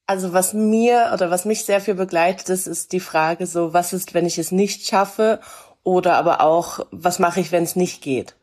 Also was mich sehr viel begleitet, ist die Frage so, was ist, wenn ich es nicht schaffe? Oder aber auch, was mache ich, wenn es nicht geht?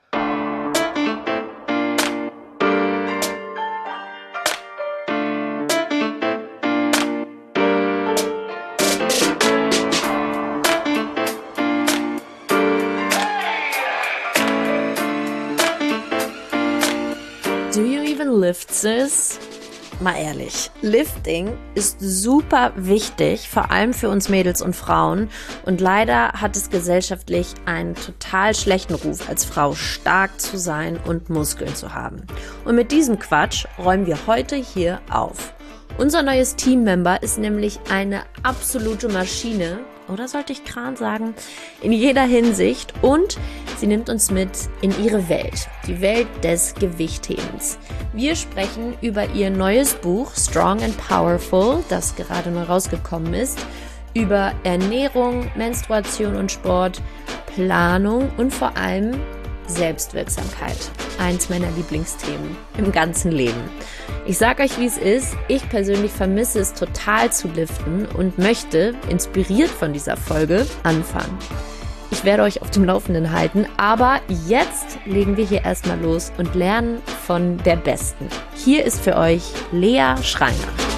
Do you even lift, sis? Mal ehrlich, Lifting ist super wichtig, vor allem für uns Mädels und Frauen. Und leider hat es gesellschaftlich einen total schlechten Ruf, als Frau stark zu sein und Muskeln zu haben. Und mit diesem Quatsch räumen wir heute hier auf. Unser neues Teammember ist nämlich eine absolute Maschine, oder sollte ich Kran sagen, in jeder Hinsicht, und sie nimmt uns mit in ihre Welt, die Welt des Gewichthebens. Wir sprechen über ihr neues Buch Strong and Powerful, das gerade neu rausgekommen ist, über Ernährung, Menstruation und Sport, Planung und vor allem Selbstwirksamkeit. Eins meiner Lieblingsthemen im ganzen Leben. Ich sag euch, wie es ist. Ich persönlich vermisse es total zu liften und möchte, inspiriert von dieser Folge, anfangen. Ich werde euch auf dem Laufenden halten, aber jetzt legen wir hier erstmal los und lernen von der Besten. Hier ist für euch Lea Schreiner.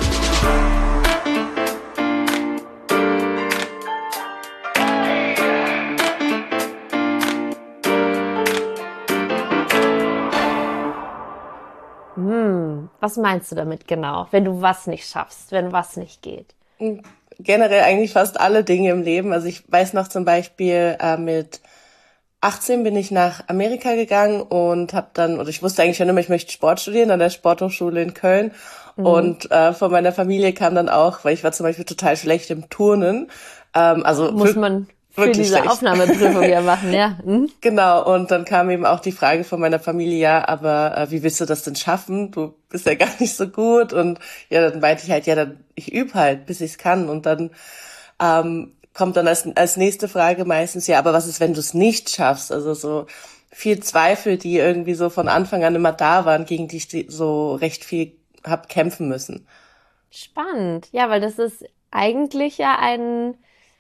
Was meinst du damit genau, wenn du was nicht schaffst, wenn was nicht geht? Generell eigentlich fast alle Dinge im Leben. Also ich weiß noch zum Beispiel, mit 18 bin ich nach Amerika gegangen und ich wusste eigentlich schon immer, ich möchte Sport studieren an der Sporthochschule in Köln. Und von meiner Familie kam dann auch, weil ich war zum Beispiel total schlecht im Turnen. Muss man für diese schlecht. Aufnahmeprüfung ja machen, ja. Genau, und dann kam eben auch die Frage von meiner Familie, ja, aber wie willst du das denn schaffen? Du bist ja gar nicht so gut. Und ja, dann meinte ich halt, ja, dann ich übe halt, bis ich es kann. Und dann kommt dann als nächste Frage meistens, ja, aber was ist, wenn du es nicht schaffst? Also so viel Zweifel, die irgendwie so von Anfang an immer da waren, gegen die ich so recht viel hab kämpfen müssen. Spannend, ja, weil das ist eigentlich ja ein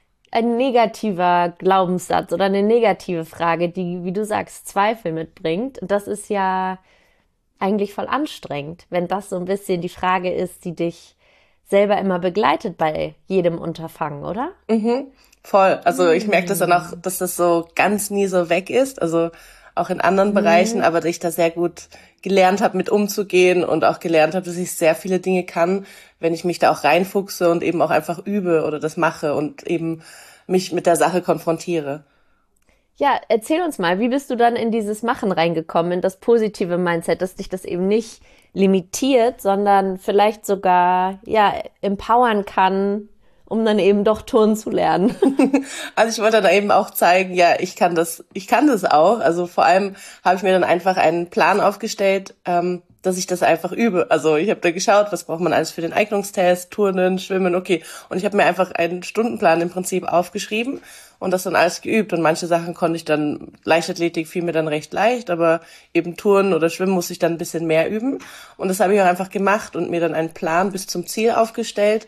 negativer Glaubenssatz oder eine negative Frage, die, wie du sagst, Zweifel mitbringt. Und das ist ja eigentlich voll anstrengend, wenn das so ein bisschen die Frage ist, die dich selber immer begleitet bei jedem Unterfangen, oder? Voll. Also ich merke das dann auch, dass das so ganz nie so weg ist. Also auch in anderen Bereichen, aber dass ich da sehr gut gelernt habe, mit umzugehen und auch gelernt habe, dass ich sehr viele Dinge kann, wenn ich mich da auch reinfuchse und eben auch einfach übe oder das mache und eben mich mit der Sache konfrontiere. Ja, erzähl uns mal, wie bist du dann in dieses Machen reingekommen, in das positive Mindset, dass dich das eben nicht limitiert, sondern vielleicht sogar, ja, empowern kann, um dann eben doch Turnen zu lernen? Also ich wollte da eben auch zeigen, ja, ich kann das auch. Also vor allem habe ich mir dann einfach einen Plan aufgestellt, dass ich das einfach übe. Also ich habe da geschaut, was braucht man alles für den Eignungstest, Turnen, Schwimmen, okay. Und ich habe mir einfach einen Stundenplan im Prinzip aufgeschrieben und das dann alles geübt. Und manche Sachen konnte ich dann, Leichtathletik fiel mir dann recht leicht, aber eben Turnen oder Schwimmen musste ich dann ein bisschen mehr üben. Und das habe ich auch einfach gemacht und mir dann einen Plan bis zum Ziel aufgestellt.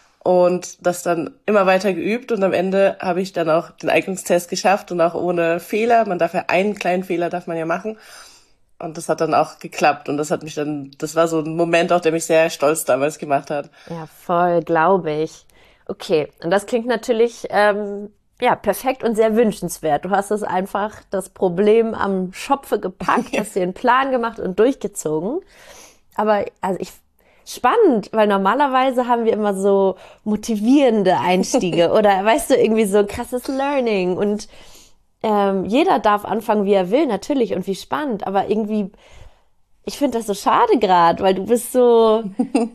Und das dann immer weiter geübt und am Ende habe ich dann auch den Eignungstest geschafft und auch ohne Fehler. Man darf ja einen kleinen Fehler darf man ja machen. Und das hat dann auch geklappt und das war so ein Moment auch, der mich sehr stolz damals gemacht hat. Ja, voll, glaube ich. Okay, und das klingt natürlich ja perfekt und sehr wünschenswert. Du hast es einfach das Problem am Schopfe gepackt, hast dir einen Plan gemacht und durchgezogen. Aber also spannend, weil normalerweise haben wir immer so motivierende Einstiege oder weißt du, irgendwie so krasses Learning und jeder darf anfangen, wie er will, natürlich, und wie spannend, aber irgendwie, ich finde das so schade gerade, weil du bist so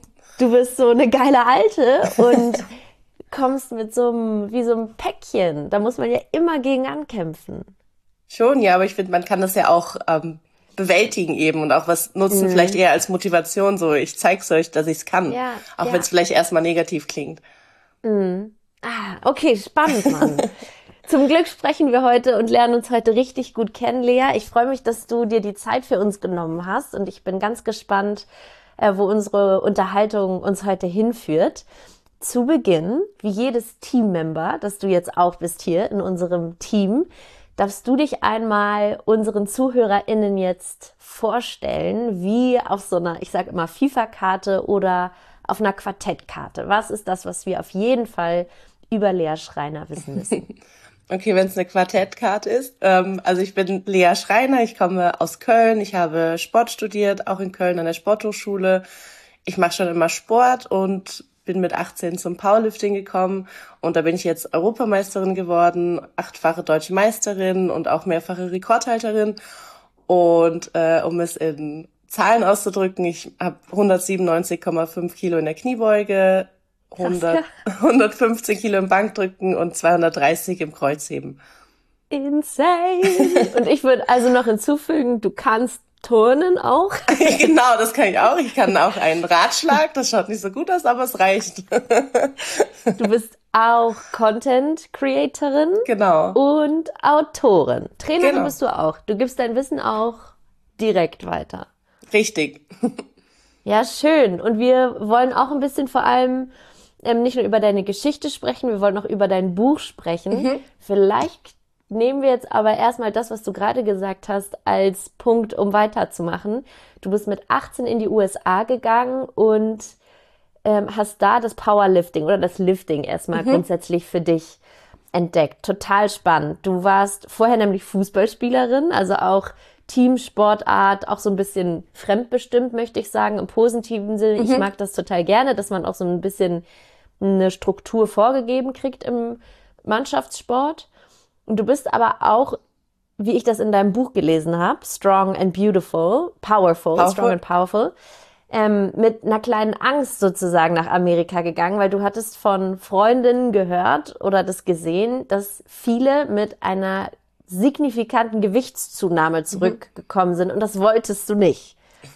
eine geile Alte und kommst mit wie so einem Päckchen. Da muss man ja immer gegen ankämpfen. Schon, ja, aber ich finde, man kann das ja auch bewältigen eben und auch was nutzen, vielleicht eher als Motivation, so ich zeig's euch, dass ich's kann, auch wenn es vielleicht erstmal negativ klingt. Okay, spannend, Mann. Zum Glück sprechen wir heute und lernen uns heute richtig gut kennen, Lea. Ich freue mich, dass du dir die Zeit für uns genommen hast und ich bin ganz gespannt, wo unsere Unterhaltung uns heute hinführt. Zu Beginn, wie jedes Teammember, das du jetzt auch bist hier in unserem Team, darfst du dich einmal unseren ZuhörerInnen jetzt vorstellen, wie auf so einer, ich sage immer FIFA-Karte oder auf einer Quartettkarte. Was ist das, was wir auf jeden Fall über Lea Schreiner wissen müssen? Okay, wenn es eine Quartettkarte ist. Also ich bin Lea Schreiner, ich komme aus Köln, ich habe Sport studiert, auch in Köln an der Sporthochschule. Ich mache schon immer Sport und bin mit 18 zum Powerlifting gekommen und da bin ich jetzt Europameisterin geworden, 8-fache Deutsche Meisterin und auch mehrfache Rekordhalterin. Und um es in Zahlen auszudrücken, ich habe 197,5 Kilo in der Kniebeuge, 115 Kilo im Bankdrücken und 230 im Kreuzheben. Insane! Und ich würde also noch hinzufügen, du kannst Turnen auch? Genau, das kann ich auch. Ich kann auch einen Ratschlag. Das schaut nicht so gut aus, aber es reicht. Du bist auch Content-Creatorin. Genau. Und Autorin. Trainerin bist du auch. Du gibst dein Wissen auch direkt weiter. Richtig. Ja, schön. Und wir wollen auch ein bisschen vor allem nicht nur über deine Geschichte sprechen, wir wollen auch über dein Buch sprechen. Vielleicht nehmen wir jetzt aber erstmal das, was du gerade gesagt hast, als Punkt, um weiterzumachen. Du bist mit 18 in die USA gegangen und hast da das Powerlifting oder das Lifting erstmal grundsätzlich für dich entdeckt. Total spannend. Du warst vorher nämlich Fußballspielerin, also auch Teamsportart, auch so ein bisschen fremdbestimmt, möchte ich sagen, im positiven Sinne. Ich mag das total gerne, dass man auch so ein bisschen eine Struktur vorgegeben kriegt im Mannschaftssport. Und du bist aber auch, wie ich das in deinem Buch gelesen habe, Strong and Powerful, Strong and Powerful, mit einer kleinen Angst sozusagen nach Amerika gegangen, weil du hattest von Freundinnen gehört oder das gesehen, dass viele mit einer signifikanten Gewichtszunahme zurückgekommen sind und das wolltest du nicht.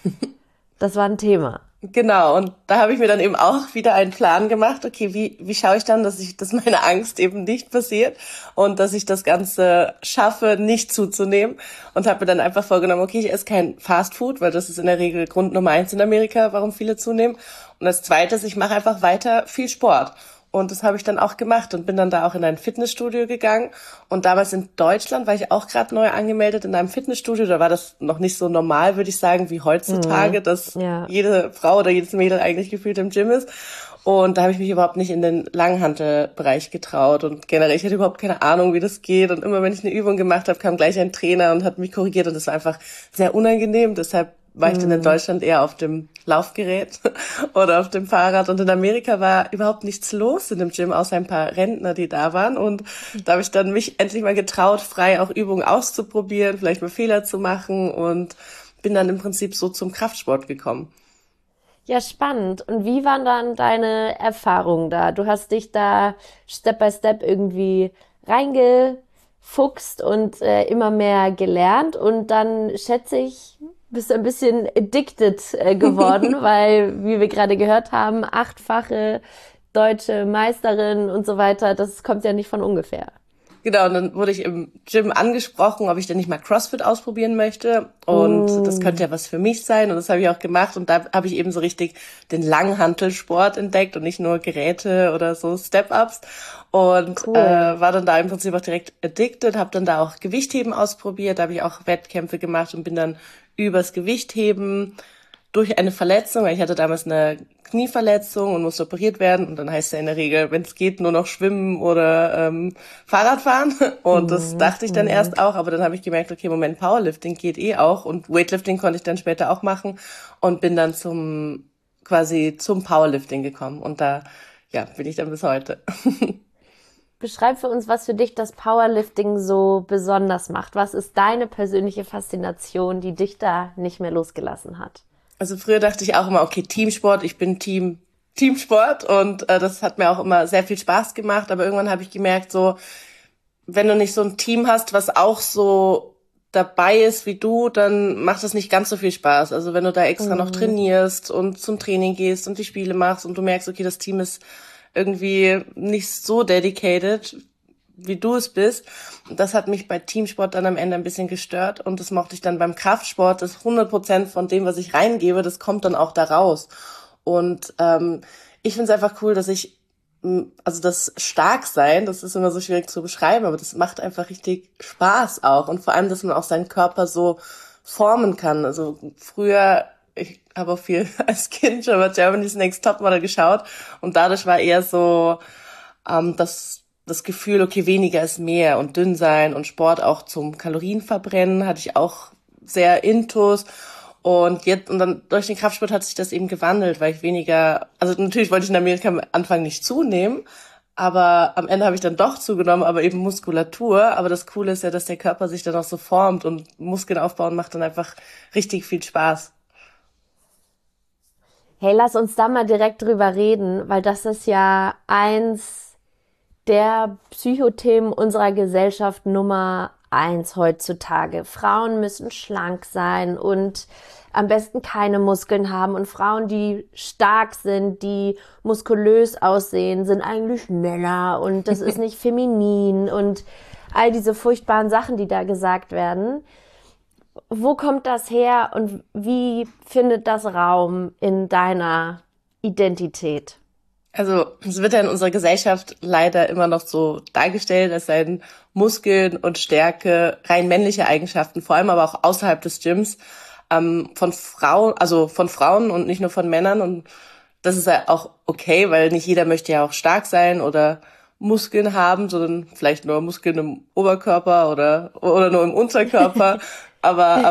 Das war ein Thema. Genau, und da habe ich mir dann eben auch wieder einen Plan gemacht, okay, wie schaue ich dann, dass meine Angst eben nicht passiert und dass ich das Ganze schaffe, nicht zuzunehmen, und habe mir dann einfach vorgenommen, okay, ich esse kein Fastfood, weil das ist in der Regel Grund Nummer 1 in Amerika, warum viele zunehmen, und als zweites, ich mache einfach weiter viel Sport. Und das habe ich dann auch gemacht und bin dann da auch in ein Fitnessstudio gegangen. Und damals in Deutschland war ich auch gerade neu angemeldet in einem Fitnessstudio. Da war das noch nicht so normal, würde ich sagen, wie heutzutage, dass jede Frau oder jedes Mädel eigentlich gefühlt im Gym ist. Und da habe ich mich überhaupt nicht in den Langhantelbereich getraut. Und generell, ich hatte überhaupt keine Ahnung, wie das geht. Und immer, wenn ich eine Übung gemacht habe, kam gleich ein Trainer und hat mich korrigiert. Und das war einfach sehr unangenehm. Deshalb war ich dann in Deutschland eher auf dem Laufgerät oder auf dem Fahrrad. Und in Amerika war überhaupt nichts los in dem Gym, außer ein paar Rentner, die da waren. Und da habe ich dann mich endlich mal getraut, frei auch Übungen auszuprobieren, vielleicht mal Fehler zu machen, und bin dann im Prinzip so zum Kraftsport gekommen. Ja, spannend. Und wie waren dann deine Erfahrungen da? Du hast dich da Step by Step irgendwie reingefuchst und immer mehr gelernt. Und dann schätze ich, bist du ein bisschen addicted geworden, weil, wie wir gerade gehört haben, 8-fache deutsche Meisterin und so weiter, das kommt ja nicht von ungefähr. Genau, und dann wurde ich im Gym angesprochen, ob ich denn nicht mal CrossFit ausprobieren möchte. Und das könnte ja was für mich sein. Und das habe ich auch gemacht. Und da habe ich eben so richtig den Langhantelsport entdeckt und nicht nur Geräte oder so Step-Ups. Und war dann da im Prinzip auch direkt addicted, habe dann da auch Gewichtheben ausprobiert. Da habe ich auch Wettkämpfe gemacht und bin dann übers Gewichtheben durch eine Verletzung, weil ich hatte damals eine Knieverletzung und musste operiert werden, und dann heißt es ja in der Regel, wenn es geht, nur noch schwimmen oder Fahrradfahren, und das dachte ich dann erst auch, aber dann habe ich gemerkt, okay, Moment, Powerlifting geht auch, und Weightlifting konnte ich dann später auch machen und bin dann zum Powerlifting gekommen, und da bin ich dann bis heute. Beschreib für uns, was für dich das Powerlifting so besonders macht. Was ist deine persönliche Faszination, die dich da nicht mehr losgelassen hat? Also früher dachte ich auch immer, okay, Teamsport, ich bin Teamsport, und das hat mir auch immer sehr viel Spaß gemacht, aber irgendwann habe ich gemerkt, so, wenn du nicht so ein Team hast, was auch so dabei ist wie du, dann macht das nicht ganz so viel Spaß. Also wenn du da extra noch trainierst und zum Training gehst und die Spiele machst und du merkst, okay, das Team ist irgendwie nicht so dedicated, wie du es bist. Und das hat mich bei Teamsport dann am Ende ein bisschen gestört und das mochte ich dann beim Kraftsport, das 100% von dem, was ich reingebe, das kommt dann auch da raus. Und ich finde es einfach cool, dass ich, also das Starksein, das ist immer so schwierig zu beschreiben, aber das macht einfach richtig Spaß auch und vor allem, dass man auch seinen Körper so formen kann. Also früher, ich habe auch viel als Kind schon mal Germany's Next Topmodel geschaut und dadurch war eher so das Gefühl, okay, weniger ist mehr und dünn sein und Sport auch zum Kalorienverbrennen hatte ich auch sehr intus. Und dann durch den Kraftsport hat sich das eben gewandelt, weil ich weniger, also natürlich wollte ich in Amerika am Anfang nicht zunehmen, aber am Ende habe ich dann doch zugenommen, aber eben Muskulatur. Aber das Coole ist ja, dass der Körper sich dann auch so formt und Muskeln aufbauen macht dann einfach richtig viel Spaß. Hey, lass uns da mal direkt drüber reden, weil das ist ja eins der Psychothemen unserer Gesellschaft Nummer 1 heutzutage. Frauen müssen schlank sein und am besten keine Muskeln haben. Und Frauen, die stark sind, die muskulös aussehen, sind eigentlich Männer und das ist nicht feminin und all diese furchtbaren Sachen, die da gesagt werden. Wo kommt das her und wie findet das Raum in deiner Identität? Also es wird ja in unserer Gesellschaft leider immer noch so dargestellt, als seien Muskeln und Stärke rein männliche Eigenschaften, vor allem aber auch außerhalb des Gyms, von Frauen und nicht nur von Männern. Und das ist ja auch okay, weil nicht jeder möchte ja auch stark sein oder Muskeln haben, sondern vielleicht nur Muskeln im Oberkörper oder nur im Unterkörper. Aber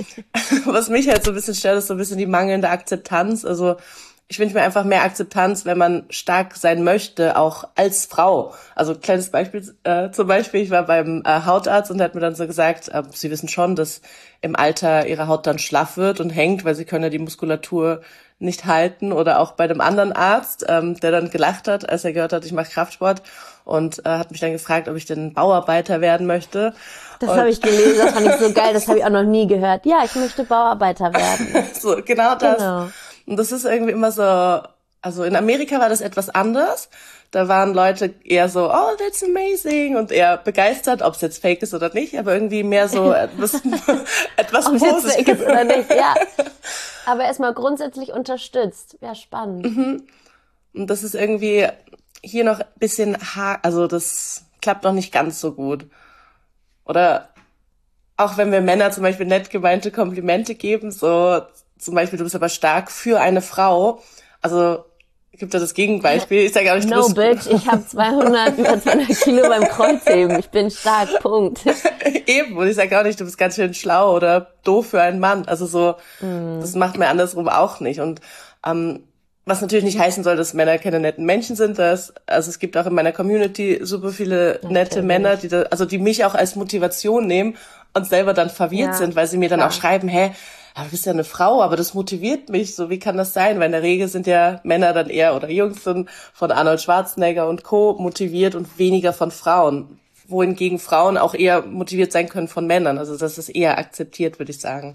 was mich halt so ein bisschen stört, ist so ein bisschen die mangelnde Akzeptanz. Also ich wünsche mir einfach mehr Akzeptanz, wenn man stark sein möchte, auch als Frau. Also kleines Beispiel, zum Beispiel, ich war beim Hautarzt und der hat mir dann so gesagt, Sie wissen schon, dass im Alter Ihre Haut dann schlaff wird und hängt, weil Sie können ja die Muskulatur nicht halten. Oder auch bei einem anderen Arzt, der dann gelacht hat, als er gehört hat, ich mache Kraftsport und hat mich dann gefragt, ob ich denn Bauarbeiter werden möchte. Das habe ich gelesen, das fand ich so geil, das habe ich auch noch nie gehört. Ja, ich möchte Bauarbeiter werden. So, genau das. Genau. Und das ist irgendwie immer so, also in Amerika war das etwas anders. Da waren Leute eher so, oh, that's amazing und eher begeistert, ob es jetzt fake ist oder nicht, aber irgendwie mehr so etwas Ob es jetzt fake ist oder nicht, ja. Positives. Aber erstmal grundsätzlich unterstützt. Ja, spannend. Und das ist irgendwie hier noch ein bisschen, also das klappt noch nicht ganz so gut. Oder auch wenn wir Männer zum Beispiel nett gemeinte Komplimente geben, so zum Beispiel, du bist aber stark für eine Frau. Also gibt da das Gegenbeispiel. Ich sage auch nicht, No, bitch, ich habe über 200 Kilo beim Kreuzheben. Ich bin stark, Punkt. Eben, und ich sage auch nicht, du bist ganz schön schlau oder doof für einen Mann. Also so, das macht mir andersrum auch nicht. Und was natürlich nicht heißen soll, dass Männer keine netten Menschen sind. Also es gibt auch in meiner Community super viele nette Männer, die mich auch als Motivation nehmen und selber dann verwirrt sind, weil sie mir dann auch schreiben, aber du bist ja eine Frau, aber das motiviert mich. So, wie kann das sein? Weil in der Regel sind ja Männer dann eher oder Jungs sind von Arnold Schwarzenegger und Co. motiviert und weniger von Frauen. Wohingegen Frauen auch eher motiviert sein können von Männern. Also das ist eher akzeptiert, würde ich sagen.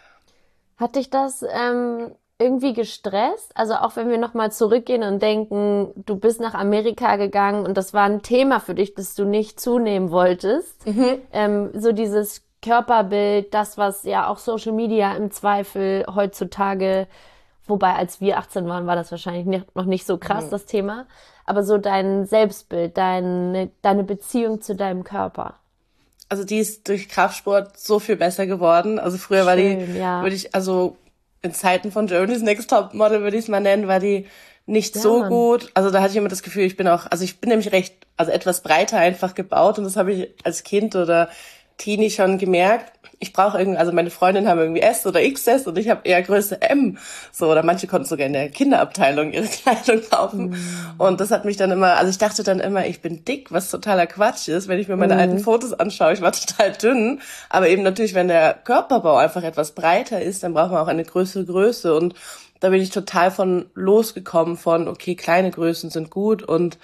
Hat dich das irgendwie gestresst? Also auch wenn wir nochmal zurückgehen und denken, du bist nach Amerika gegangen und das war ein Thema für dich, dass du nicht zunehmen wolltest. So dieses Körperbild, das, was ja auch Social Media im Zweifel heutzutage, wobei als wir 18 waren, war das wahrscheinlich noch nicht so krass, das Thema, aber so dein Selbstbild, deine Beziehung zu deinem Körper. Also die ist durch Kraftsport so viel besser geworden. Also früher war die, würde ich, also in Zeiten von Germany's Next Topmodel würde ich es mal nennen, war die nicht so gut. Also da hatte ich immer das Gefühl, ich bin nämlich etwas breiter einfach gebaut und das habe ich als Kind oder Teenie schon gemerkt. Ich brauche also meine Freundinnen haben irgendwie S oder XS und ich habe eher Größe M. So, oder manche konnten sogar in der Kinderabteilung ihre Kleidung kaufen. Und das hat mich dann immer, also ich dachte dann immer, ich bin dick, was totaler Quatsch ist, wenn ich mir meine alten Fotos anschaue. Ich war total dünn. Aber eben natürlich, wenn der Körperbau einfach etwas breiter ist, dann braucht man auch eine größere Größe. Und da bin ich total von losgekommen von, okay, kleine Größen sind gut und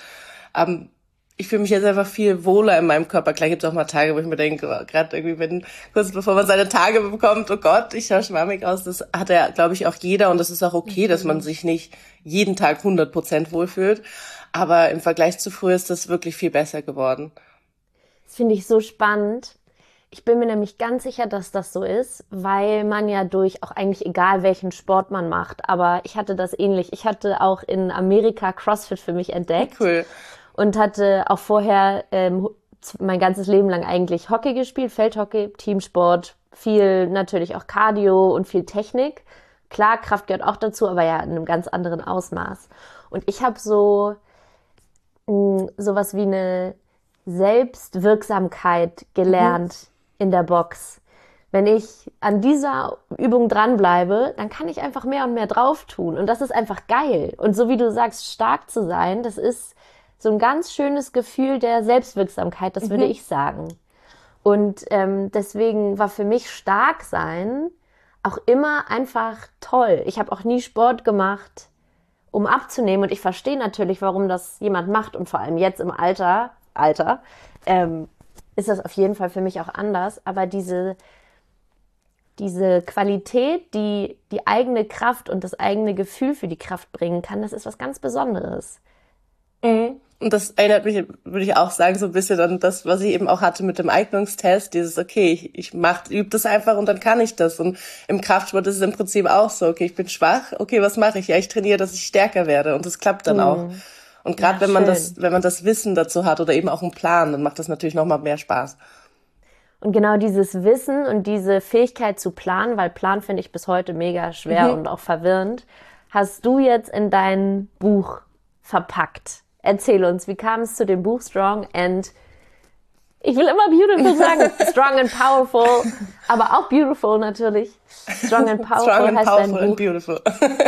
ich fühle mich jetzt einfach viel wohler in meinem Körper. Klar gibt es auch mal Tage, wo ich mir denke, oh, gerade irgendwie, kurz bevor man seine Tage bekommt, oh Gott, ich schaue schwammig aus. Das hat ja, glaube ich, auch jeder und das ist auch okay, dass man sich nicht jeden Tag 100% wohlfühlt. Aber im Vergleich zu früher ist das wirklich viel besser geworden. Das finde ich so spannend. Ich bin mir nämlich ganz sicher, dass das so ist, weil man ja durch auch eigentlich egal welchen Sport man macht, aber ich hatte das ähnlich. Ich hatte auch in Amerika CrossFit für mich entdeckt Cool. und hatte auch vorher mein ganzes Leben lang eigentlich Hockey gespielt, Feldhockey, Teamsport, viel natürlich auch Cardio und viel Technik. Klar, Kraft gehört auch dazu, aber ja in einem ganz anderen Ausmaß. Und ich habe sowas wie eine Selbstwirksamkeit gelernt in der Box. Wenn ich an dieser Übung dranbleibe, dann kann ich einfach mehr und mehr drauf tun. Und das ist einfach geil. Und so wie du sagst, stark zu sein, das ist so ein ganz schönes Gefühl der Selbstwirksamkeit, das würde ich sagen. Und deswegen war für mich stark sein auch immer einfach toll. Ich habe auch nie Sport gemacht, um abzunehmen. Und ich verstehe natürlich, warum das jemand macht. Und vor allem jetzt im Alter, ist das auf jeden Fall für mich auch anders. Aber diese Qualität, die die eigene Kraft und das eigene Gefühl für die Kraft bringen kann, das ist was ganz Besonderes. Und das erinnert mich, würde ich auch sagen, so ein bisschen an das, was ich eben auch hatte mit dem Eignungstest. Dieses, okay, ich übe das einfach und dann kann ich das. Und im Kraftsport ist es im Prinzip auch so, okay, ich bin schwach, okay, was mache ich? Ja, ich trainiere, dass ich stärker werde. Und das klappt dann auch. Und gerade Ja, wenn man das Wissen dazu hat oder eben auch einen Plan, dann macht das natürlich nochmal mehr Spaß. Und genau dieses Wissen und diese Fähigkeit zu planen, weil Plan finde ich bis heute mega schwer und auch verwirrend, hast du jetzt in dein Buch verpackt. Erzähl uns, wie kam es zu dem Buch Strong and, ich will immer beautiful sagen, Strong and Powerful, aber auch beautiful natürlich. Strong and Powerful Strong and heißt powerful dein Buch. and beautiful.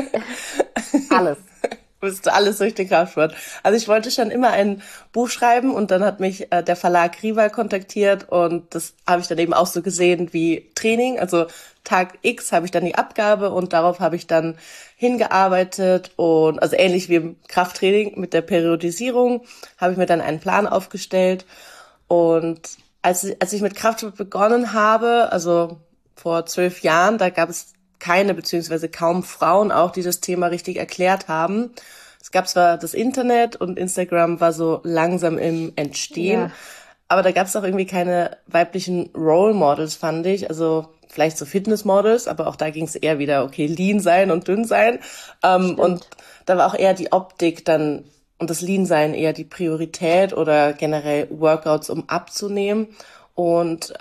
Alles. Bist du alles durch den Kraftsport. Also ich wollte schon immer ein Buch schreiben und dann hat mich der Verlag Rival kontaktiert und das habe ich dann eben auch so gesehen wie Training. Also Tag X habe ich dann die Abgabe und darauf habe ich dann hingearbeitet und also ähnlich wie im Krafttraining mit der Periodisierung habe ich mir dann einen Plan aufgestellt und als ich mit Kraftsport begonnen habe, also vor 12 Jahren, da gab es keine beziehungsweise kaum Frauen auch, die das Thema richtig erklärt haben. Es gab zwar das Internet und Instagram war so langsam im Entstehen, aber da gab es auch irgendwie keine weiblichen Role Models, fand ich. Also vielleicht so Fitnessmodels, aber auch da ging es eher wieder, okay, lean sein und dünn sein. Und da war auch eher die Optik dann und das Lean sein eher die Priorität oder generell Workouts, um abzunehmen. Und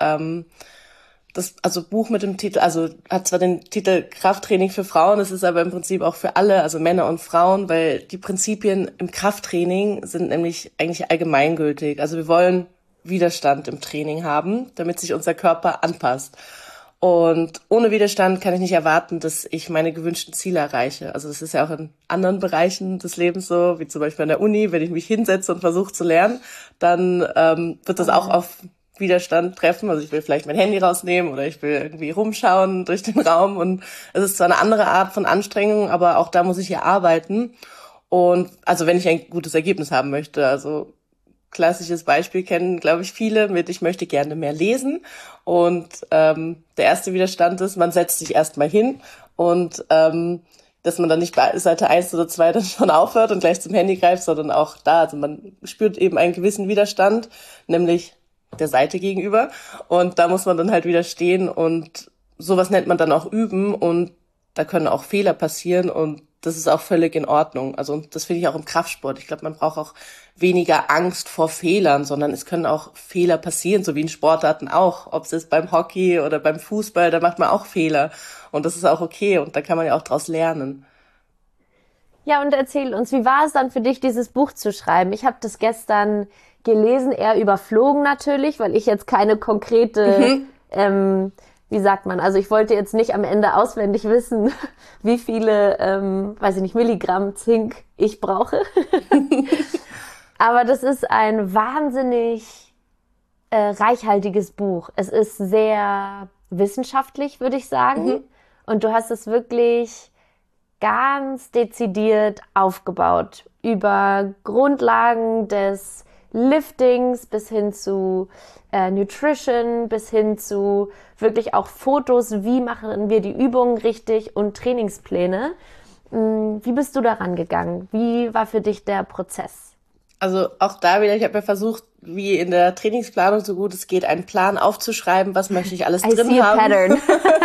das Buch mit dem Titel, also hat zwar den Titel Krafttraining für Frauen, es ist aber im Prinzip auch für alle, also Männer und Frauen, weil die Prinzipien im Krafttraining sind nämlich eigentlich allgemeingültig. Also wir wollen Widerstand im Training haben, damit sich unser Körper anpasst. Und ohne Widerstand kann ich nicht erwarten, dass ich meine gewünschten Ziele erreiche. Also das ist ja auch in anderen Bereichen des Lebens so, wie zum Beispiel an der Uni, wenn ich mich hinsetze und versuche zu lernen, dann wird das auch auf Widerstand treffen. Also ich will vielleicht mein Handy rausnehmen oder ich will irgendwie rumschauen durch den Raum und es ist zwar eine andere Art von Anstrengung, aber auch da muss ich ja arbeiten. Und also wenn ich ein gutes Ergebnis haben möchte, also klassisches Beispiel kennen, glaube ich, viele mit, ich möchte gerne mehr lesen. Und der erste Widerstand ist, man setzt sich erstmal hin und dass man dann nicht bei Seite 1 oder 2 dann schon aufhört und gleich zum Handy greift, sondern auch da. Also man spürt eben einen gewissen Widerstand, nämlich der Seite gegenüber. Und da muss man dann halt widerstehen und sowas nennt man dann auch üben und da können auch Fehler passieren und das ist auch völlig in Ordnung. Also und das finde ich auch im Kraftsport. Ich glaube, man braucht auch weniger Angst vor Fehlern, sondern es können auch Fehler passieren, so wie in Sportarten auch. Ob es ist beim Hockey oder beim Fußball, da macht man auch Fehler. Und das ist auch okay und da kann man ja auch draus lernen. Ja, und erzähl uns, wie war es dann für dich, dieses Buch zu schreiben? Ich habe das gestern gelesen, eher überflogen natürlich, weil ich jetzt keine konkrete, wie sagt man, also ich wollte jetzt nicht am Ende auswendig wissen, wie viele, weiß ich nicht, Milligramm Zink ich brauche. Aber das ist ein wahnsinnig reichhaltiges Buch. Es ist sehr wissenschaftlich, würde ich sagen. Und du hast es wirklich ganz dezidiert aufgebaut. Über Grundlagen des Liftings bis hin zu Nutrition, bis hin zu wirklich auch Fotos, wie machen wir die Übungen richtig und Trainingspläne. Wie bist du daran gegangen? Wie war für dich der Prozess? Also auch da wieder, ich habe ja versucht, wie in der Trainingsplanung so gut es geht, einen Plan aufzuschreiben, was möchte ich alles I drin see a haben. pattern.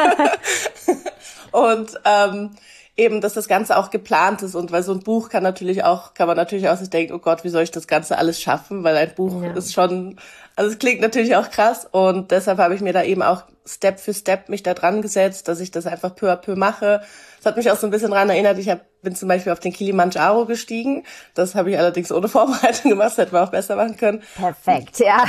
Und eben, dass das Ganze auch geplant ist. Und weil so ein Buch kann man natürlich auch sich denken, oh Gott, wie soll ich das Ganze alles schaffen? Weil ein Buch ist schon, also es klingt natürlich auch krass. Und deshalb habe ich mir da eben auch Step für Step mich da dran gesetzt, dass ich das einfach peu à peu mache. Das hat mich auch so ein bisschen daran erinnert, bin zum Beispiel auf den Kilimanjaro gestiegen. Das habe ich allerdings ohne Vorbereitung gemacht, das hätte man auch besser machen können. Perfekt, ja.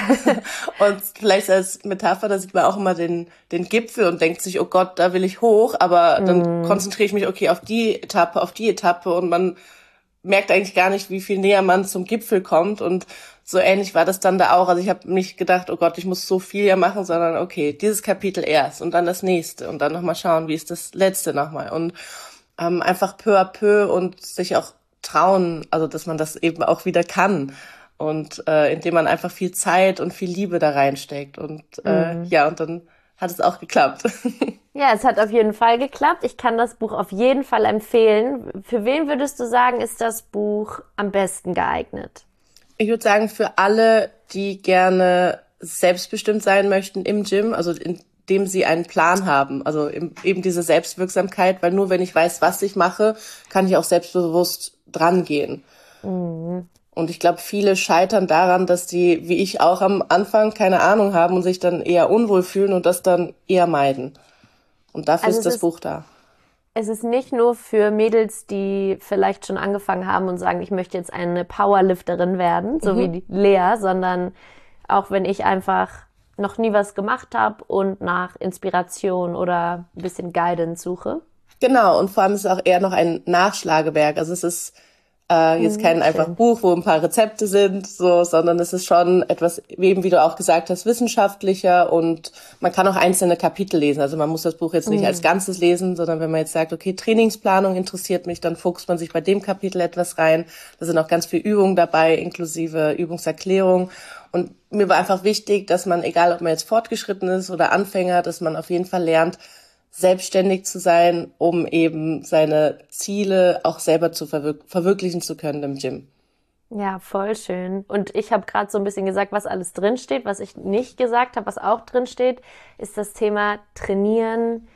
Und vielleicht als Metapher, da sieht man auch immer den Gipfel und denkt sich, oh Gott, da will ich hoch, aber dann konzentriere ich mich, okay, auf die Etappe und man merkt eigentlich gar nicht, wie viel näher man zum Gipfel kommt und so ähnlich war das dann da auch. Also ich habe nicht gedacht, oh Gott, ich muss so viel ja machen, sondern okay, dieses Kapitel erst und dann das nächste und dann nochmal schauen, wie ist das letzte nochmal und einfach peu à peu und sich auch trauen, also dass man das eben auch wieder kann und indem man einfach viel Zeit und viel Liebe da reinsteckt und ja, und dann hat es auch geklappt. Ja, es hat auf jeden Fall geklappt. Ich kann das Buch auf jeden Fall empfehlen. Für wen würdest du sagen, ist das Buch am besten geeignet? Ich würde sagen, für alle, die gerne selbstbestimmt sein möchten im Gym, also indem sie einen Plan haben, also eben diese Selbstwirksamkeit, weil nur wenn ich weiß, was ich mache, kann ich auch selbstbewusst drangehen. Mhm. Und ich glaube, viele scheitern daran, dass die, wie ich auch am Anfang, keine Ahnung haben und sich dann eher unwohl fühlen und das dann eher meiden. Und dafür ist das Buch da. Es ist nicht nur für Mädels, die vielleicht schon angefangen haben und sagen, ich möchte jetzt eine Powerlifterin werden, so wie die Lea, sondern auch wenn ich einfach noch nie was gemacht habe und nach Inspiration oder ein bisschen Guidance suche. Genau, und vor allem ist es auch eher noch ein Nachschlagewerk. Also es ist jetzt kein einfach Buch, wo ein paar Rezepte sind, so, sondern es ist schon etwas, eben wie du auch gesagt hast, wissenschaftlicher und man kann auch einzelne Kapitel lesen. Also man muss das Buch jetzt nicht als Ganzes lesen, sondern wenn man jetzt sagt, okay, Trainingsplanung interessiert mich, dann fuchst man sich bei dem Kapitel etwas rein. Da sind auch ganz viele Übungen dabei, inklusive Übungserklärung. Und mir war einfach wichtig, dass man, egal ob man jetzt fortgeschritten ist oder Anfänger, dass man auf jeden Fall lernt, selbstständig zu sein, um eben seine Ziele auch selber zu verwirklichen zu können im Gym. Ja, voll schön. Und ich habe gerade so ein bisschen gesagt, was alles drinsteht. Was ich nicht gesagt habe, was auch drinsteht, ist das Thema Trainieren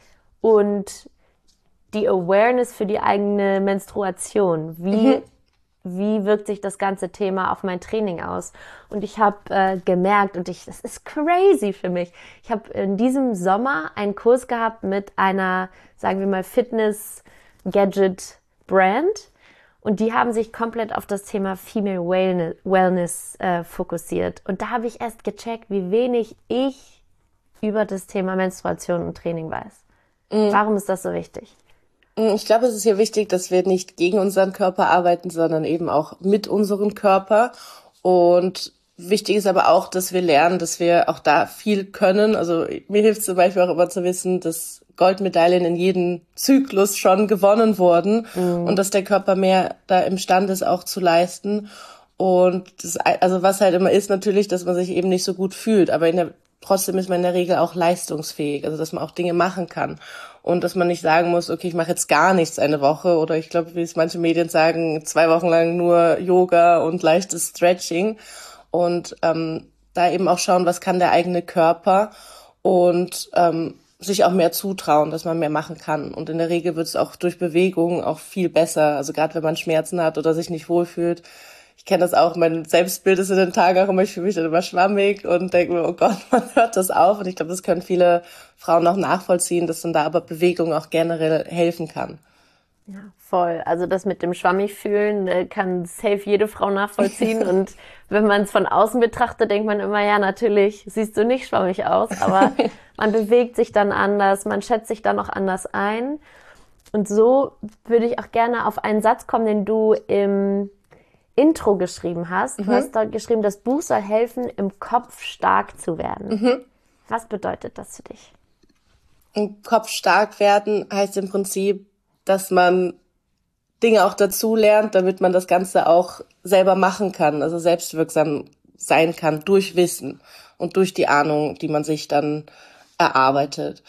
und die Awareness für die eigene Menstruation. Wie wirkt sich das ganze Thema auf mein Training aus? Und ich habe gemerkt, das ist crazy für mich, ich habe in diesem Sommer einen Kurs gehabt mit einer, sagen wir mal, Fitness-Gadget-Brand und die haben sich komplett auf das Thema Female Wellness fokussiert. Und da habe ich erst gecheckt, wie wenig ich über das Thema Menstruation und Training weiß. Warum ist das so wichtig? Ich glaube, es ist hier wichtig, dass wir nicht gegen unseren Körper arbeiten, sondern eben auch mit unserem Körper. Und wichtig ist aber auch, dass wir lernen, dass wir auch da viel können. Also mir hilft zum Beispiel auch immer zu wissen, dass Goldmedaillen in jedem Zyklus schon gewonnen wurden und dass der Körper mehr da imstande ist, auch zu leisten. Und das, also was halt immer ist natürlich, dass man sich eben nicht so gut fühlt, aber trotzdem ist man in der Regel auch leistungsfähig, also dass man auch Dinge machen kann. Und dass man nicht sagen muss, okay, ich mache jetzt gar nichts eine Woche oder ich glaube, wie es manche Medien sagen, 2 Wochen lang nur Yoga und leichtes Stretching. Und da eben auch schauen, was kann der eigene Körper und sich auch mehr zutrauen, dass man mehr machen kann. Und in der Regel wird es auch durch Bewegung auch viel besser. Also gerade wenn man Schmerzen hat oder sich nicht wohlfühlt. Ich kenne das auch, mein Selbstbild ist in den Tagen auch immer, ich fühle mich dann immer schwammig und denke mir, oh Gott, man hört das auf. Und ich glaube, das können viele Frauen auch nachvollziehen, dass dann da aber Bewegung auch generell helfen kann. Ja, voll. Also das mit dem schwammig fühlen kann safe jede Frau nachvollziehen. Und wenn man es von außen betrachtet, denkt man immer, ja, natürlich siehst du nicht schwammig aus, aber man bewegt sich dann anders, man schätzt sich dann auch anders ein. Und so würde ich auch gerne auf einen Satz kommen, den du im Intro geschrieben hast. Du hast dort geschrieben, das Buch soll helfen, im Kopf stark zu werden. Was bedeutet das für dich? Im Kopf stark werden heißt im Prinzip, dass man Dinge auch dazu lernt, damit man das Ganze auch selber machen kann, also selbstwirksam sein kann durch Wissen und durch die Ahnung, die man sich dann erarbeitet.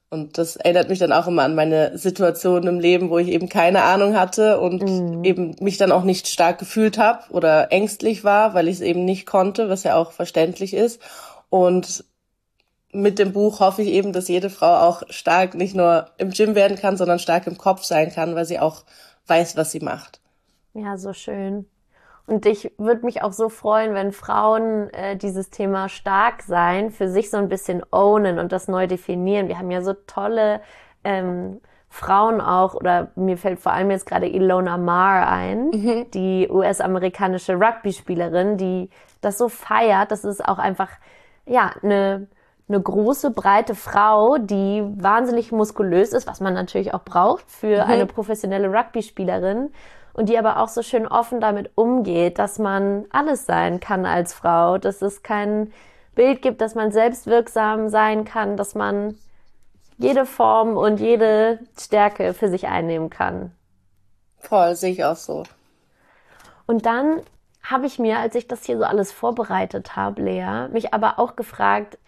Und das erinnert mich dann auch immer an meine Situation im Leben, wo ich eben keine Ahnung hatte und eben mich dann auch nicht stark gefühlt habe oder ängstlich war, weil ich es eben nicht konnte, was ja auch verständlich ist. Und mit dem Buch hoffe ich eben, dass jede Frau auch stark nicht nur im Gym werden kann, sondern stark im Kopf sein kann, weil sie auch weiß, was sie macht. Ja, so schön. Und ich würde mich auch so freuen, wenn Frauen dieses Thema stark sein für sich so ein bisschen ownen und das neu definieren. Wir haben ja so tolle Frauen auch, oder mir fällt vor allem jetzt gerade Ilona Maher ein, die US-amerikanische Rugby-Spielerin, die das so feiert. Das ist auch einfach ja eine große, breite Frau, die wahnsinnig muskulös ist, was man natürlich auch braucht für eine professionelle Rugby-Spielerin. Und die aber auch so schön offen damit umgeht, dass man alles sein kann als Frau, dass es kein Bild gibt, dass man selbstwirksam sein kann, dass man jede Form und jede Stärke für sich einnehmen kann. Voll, sehe ich auch so. Und dann habe ich mir, als ich das hier so alles vorbereitet habe, Lea, mich aber auch gefragt,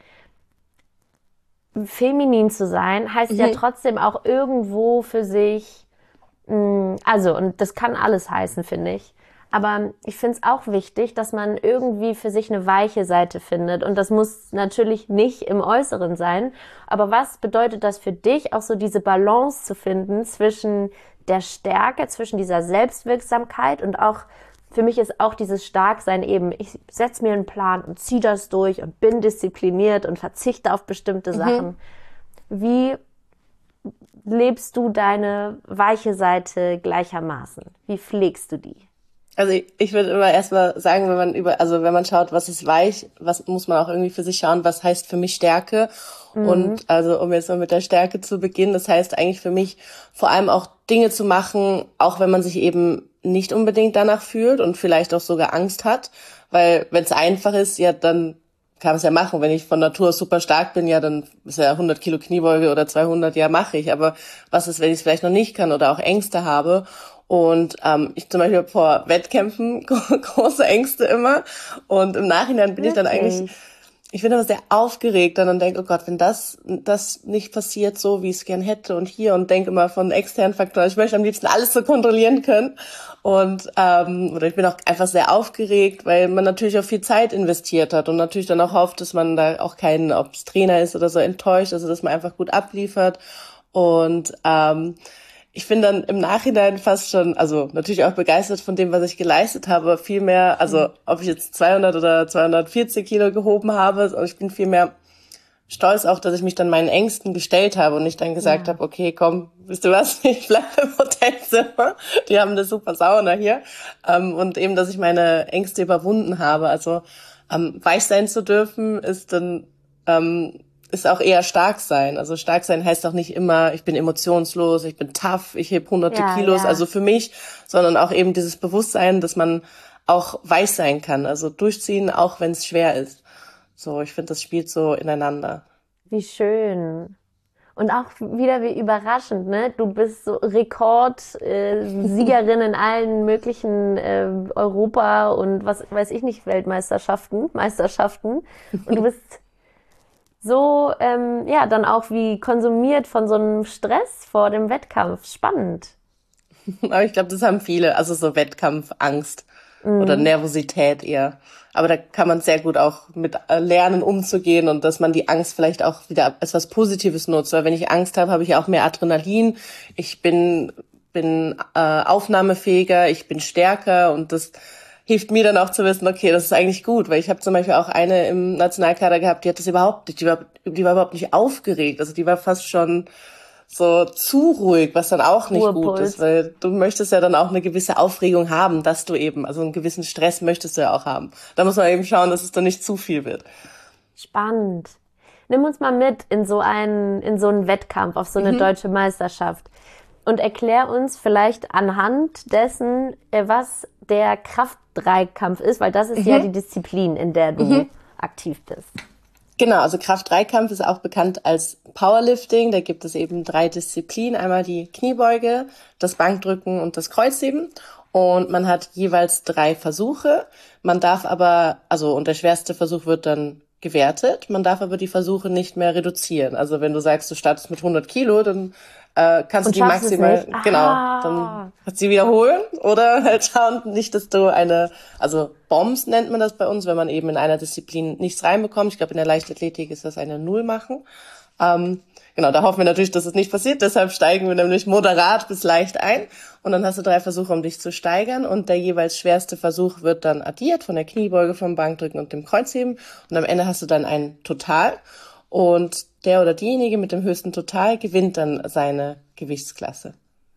feminin zu sein, heißt ja trotzdem auch irgendwo für sich, also, und das kann alles heißen, finde ich. Aber ich finde es auch wichtig, dass man irgendwie für sich eine weiche Seite findet. Und das muss natürlich nicht im Äußeren sein. Aber was bedeutet das für dich, auch so diese Balance zu finden zwischen der Stärke, zwischen dieser Selbstwirksamkeit und auch, für mich ist auch dieses Starksein eben, ich setze mir einen Plan und ziehe das durch und bin diszipliniert und verzichte auf bestimmte Sachen. Wie lebst du deine weiche Seite gleichermaßen? Wie pflegst du die? Also ich würde immer erstmal sagen, wenn man schaut, was ist weich, was muss man auch irgendwie für sich schauen, was heißt für mich Stärke. Und also um jetzt mal mit der Stärke zu beginnen, das heißt eigentlich für mich vor allem auch Dinge zu machen, auch wenn man sich eben nicht unbedingt danach fühlt und vielleicht auch sogar Angst hat, weil wenn es einfach ist, ja, dann kann man es ja machen. Wenn ich von Natur super stark bin, ja, dann ist ja 100 Kilo Kniebeuge oder 200, ja, mache ich. Aber was ist, wenn ich es vielleicht noch nicht kann oder auch Ängste habe? Und ich zum Beispiel vor Wettkämpfen große Ängste immer. Und im Nachhinein bin ich dann eigentlich, ich bin aber sehr aufgeregt dann und denke, oh Gott, wenn das nicht passiert, so wie ich es gern hätte und hier, und denke immer von externen Faktoren. Ich möchte am liebsten alles so kontrollieren können. Und oder ich bin auch einfach sehr aufgeregt, weil man natürlich auch viel Zeit investiert hat und natürlich dann auch hofft, dass man da auch keinen, ob es Trainer ist oder so, enttäuscht, also dass man einfach gut abliefert. Und ich bin dann im Nachhinein fast schon, also natürlich auch begeistert von dem, was ich geleistet habe, viel mehr, also ob ich jetzt 200 oder 240 Kilo gehoben habe, und ich bin viel mehr stolz auch, dass ich mich dann meinen Ängsten gestellt habe und nicht dann gesagt habe, okay, komm, wisst du was, ich bleibe im Hotelzimmer, die haben eine super Sauna hier, und eben, dass ich meine Ängste überwunden habe. Also weich sein zu dürfen ist dann ist auch eher stark sein. Also stark sein heißt auch nicht immer, ich bin emotionslos, ich bin tough, ich heb hunderte Kilos, also für mich, sondern auch eben dieses Bewusstsein, dass man auch weich sein kann, also durchziehen, auch wenn es schwer ist. So, ich finde, das spielt so ineinander. Wie schön. Und auch wieder wie überraschend, ne? Du bist so Rekordsiegerin in allen möglichen Europa und was weiß ich nicht, Meisterschaften. Und du bist so, dann auch wie konsumiert von so einem Stress vor dem Wettkampf. Spannend. Aber ich glaube, das haben viele, also so Wettkampfangst oder Nervosität eher. Aber da kann man sehr gut auch mit lernen, umzugehen, und dass man die Angst vielleicht auch wieder als was Positives nutzt. Weil wenn ich Angst habe, habe ich auch mehr Adrenalin. Ich bin aufnahmefähiger, ich bin stärker, und das hilft mir dann auch zu wissen, okay, das ist eigentlich gut, weil ich habe zum Beispiel auch eine im Nationalkader gehabt, die hat das überhaupt nicht, die war überhaupt nicht aufgeregt, also die war fast schon so zu ruhig, was dann auch nicht gut ist, weil du möchtest ja dann auch eine gewisse Aufregung haben, dass du eben, also einen gewissen Stress möchtest du ja auch haben. Da muss man eben schauen, dass es dann nicht zu viel wird. Spannend. Nimm uns mal mit in so einen Wettkampf, auf so eine deutsche Meisterschaft, und erklär uns vielleicht anhand dessen, was der Kraft-Dreikampf ist, weil das ist ja die Disziplin, in der du aktiv bist. Genau, also Kraft-Dreikampf ist auch bekannt als Powerlifting. Da gibt es eben 3 Disziplinen. Einmal die Kniebeuge, das Bankdrücken und das Kreuzheben. Und man hat jeweils 3 Versuche. Man darf aber, also und der schwerste Versuch wird dann gewertet. Man darf aber die Versuche nicht mehr reduzieren. Also wenn du sagst, du startest mit 100 Kilo, dann kannst du die maximal, genau, dann kannst du sie wiederholen oder halt schauen, nicht, dass du also Bombs nennt man das bei uns, wenn man eben in einer Disziplin nichts reinbekommt. Ich glaube, in der Leichtathletik ist das eine Null machen. Genau, da hoffen wir natürlich, dass es nicht passiert. Deshalb steigen wir nämlich moderat bis leicht ein. Und dann hast du 3 Versuche, um dich zu steigern. Und der jeweils schwerste Versuch wird dann addiert von der Kniebeuge, vom Bankdrücken und dem Kreuzheben. Und am Ende hast du dann ein Total. Und der oder diejenige mit dem höchsten Total gewinnt dann seine Gewichtsklasse.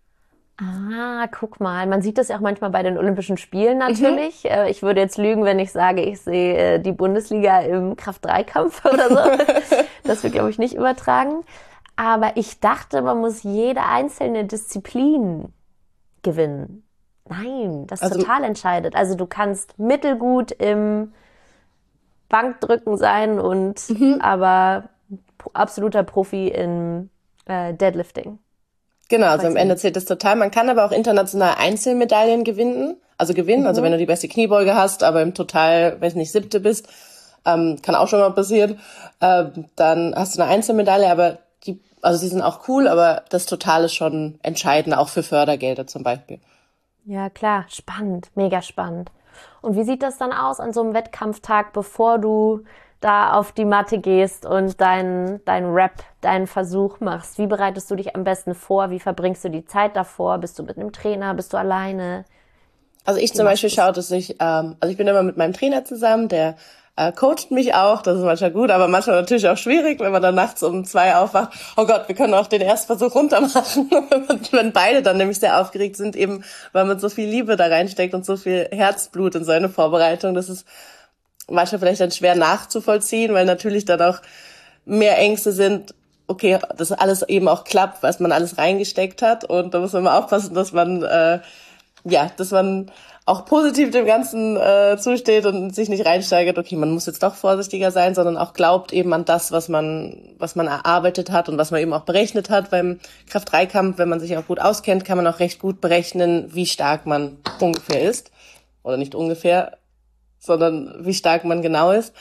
Ah, guck mal. Man sieht das ja auch manchmal bei den Olympischen Spielen natürlich. Ich würde jetzt lügen, wenn ich sage, ich sehe die Bundesliga im Kraft-3-Kampf oder so. Das wird, glaube ich, nicht übertragen. Aber ich dachte, man muss jede einzelne Disziplin gewinnen. Nein, das total entscheidet. Also du kannst mittelgut im Bankdrücken sein und aber absoluter Profi im Deadlifting. Genau, also am Ende zählt das total. Man kann aber auch international Einzelmedaillen gewinnen. Also wenn du die beste Kniebeuge hast, aber im Total, weiß nicht, 7. bist, kann auch schon mal passieren, dann hast du eine Einzelmedaille, aber die sind auch cool, aber das Total ist schon entscheidend, auch für Fördergelder zum Beispiel. Ja, klar, spannend, mega spannend. Und wie sieht das dann aus an so einem Wettkampftag, bevor du da auf die Matte gehst und deinen Versuch machst? Wie bereitest du dich am besten vor? Wie verbringst du die Zeit davor? Bist du mit einem Trainer? Bist du alleine? Also ich zum Beispiel schaue, dass ich bin immer mit meinem Trainer zusammen, der coacht mich auch, das ist manchmal gut, aber manchmal natürlich auch schwierig, wenn man dann nachts um 2 aufwacht, oh Gott, wir können auch den Erstversuch runter machen. Wenn beide dann nämlich sehr aufgeregt sind, eben weil man so viel Liebe da reinsteckt und so viel Herzblut in so eine Vorbereitung, das ist manchmal vielleicht dann schwer nachzuvollziehen, weil natürlich dann auch mehr Ängste sind, okay, dass alles eben auch klappt, was man alles reingesteckt hat, und da muss man immer aufpassen, dass man auch positiv dem Ganzen zusteht und sich nicht reinsteigert, okay, man muss jetzt doch vorsichtiger sein, sondern auch glaubt eben an das, was man erarbeitet hat und was man eben auch berechnet hat. Beim Kraft-3-Kampf, wenn man sich auch gut auskennt, kann man auch recht gut berechnen, wie stark man ungefähr ist. Oder nicht ungefähr, sondern wie stark man genau ist.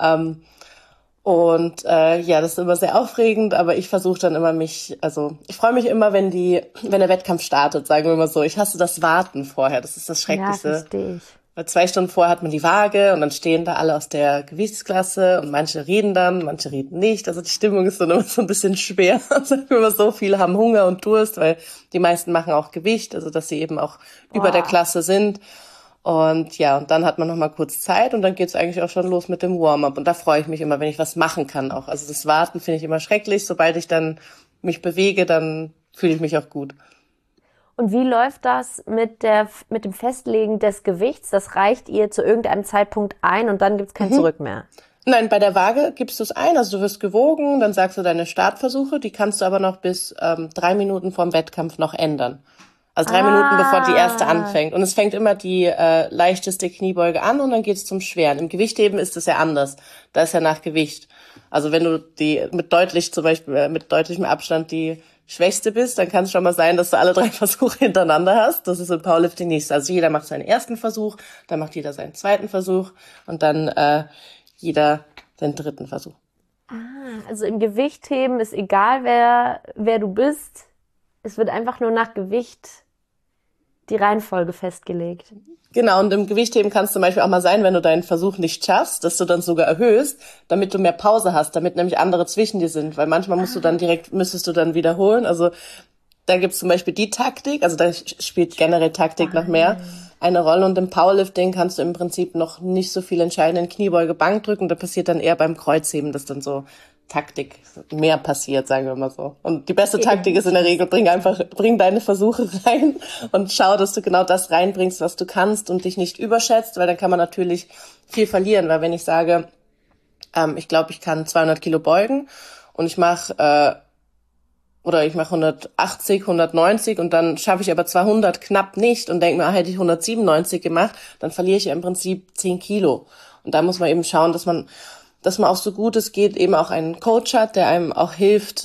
Das ist immer sehr aufregend, aber ich versuche dann immer ich freue mich immer, wenn der Wettkampf startet, sagen wir mal so. Ich hasse das Warten vorher, das ist das Schrecklichste. Ja, verstehe ich. Weil 2 Stunden vorher hat man die Waage und dann stehen da alle aus der Gewichtsklasse und manche reden dann, manche reden nicht. Also die Stimmung ist dann immer so ein bisschen schwer. Sagen wir mal so, viele haben Hunger und Durst, weil die meisten machen auch Gewicht, also dass sie eben auch über der Klasse sind. Und dann hat man noch mal kurz Zeit und dann geht's eigentlich auch schon los mit dem Warm-up. Und da freue ich mich immer, wenn ich was machen kann auch. Also das Warten finde ich immer schrecklich. Sobald ich dann mich bewege, dann fühle ich mich auch gut. Und wie läuft das mit dem Festlegen des Gewichts? Das reicht ihr zu irgendeinem Zeitpunkt ein und dann gibt's kein Zurück mehr? Nein, bei der Waage gibst du es ein. Also du wirst gewogen, dann sagst du deine Startversuche. Die kannst du aber noch bis 3 Minuten vorm Wettkampf noch ändern. Also 3 Minuten, bevor die erste anfängt. Und es fängt immer die leichteste Kniebeuge an und dann geht's zum Schweren. Im Gewichtheben ist es ja anders. Da ist ja nach Gewicht. Also wenn du mit deutlichem Abstand die Schwächste bist, dann kann es schon mal sein, dass du alle 3 Versuche hintereinander hast. Das ist im Powerlifting nicht. Also jeder macht seinen ersten Versuch, dann macht jeder seinen zweiten Versuch und dann jeder seinen dritten Versuch. Also im Gewichtheben ist egal, wer du bist. Es wird einfach nur nach Gewicht die Reihenfolge festgelegt. Genau, und im Gewichtheben kann es zum Beispiel auch mal sein, wenn du deinen Versuch nicht schaffst, dass du dann sogar erhöhst, damit du mehr Pause hast, damit nämlich andere zwischen dir sind, weil manchmal müsstest du dann wiederholen. Also da gibt's zum Beispiel die Taktik, also da spielt generell Taktik noch mehr eine Rolle, und im Powerlifting kannst du im Prinzip noch nicht so viel entscheiden in Kniebeuge, Bankdrücken, da passiert dann eher beim Kreuzheben, dass dann so Taktik mehr passiert, sagen wir mal so. Und die beste Taktik ist in der Regel, bring deine Versuche rein und schau, dass du genau das reinbringst, was du kannst und dich nicht überschätzt, weil dann kann man natürlich viel verlieren, weil wenn ich sage, ich glaube, ich kann 200 Kilo beugen und ich mache 180, 190 und dann schaffe ich aber 200 knapp nicht und denke mir, hätte ich 197 gemacht, dann verliere ich ja im Prinzip 10 Kilo. Und da muss man eben schauen, dass man auch so gut es geht eben auch einen Coach hat, der einem auch hilft,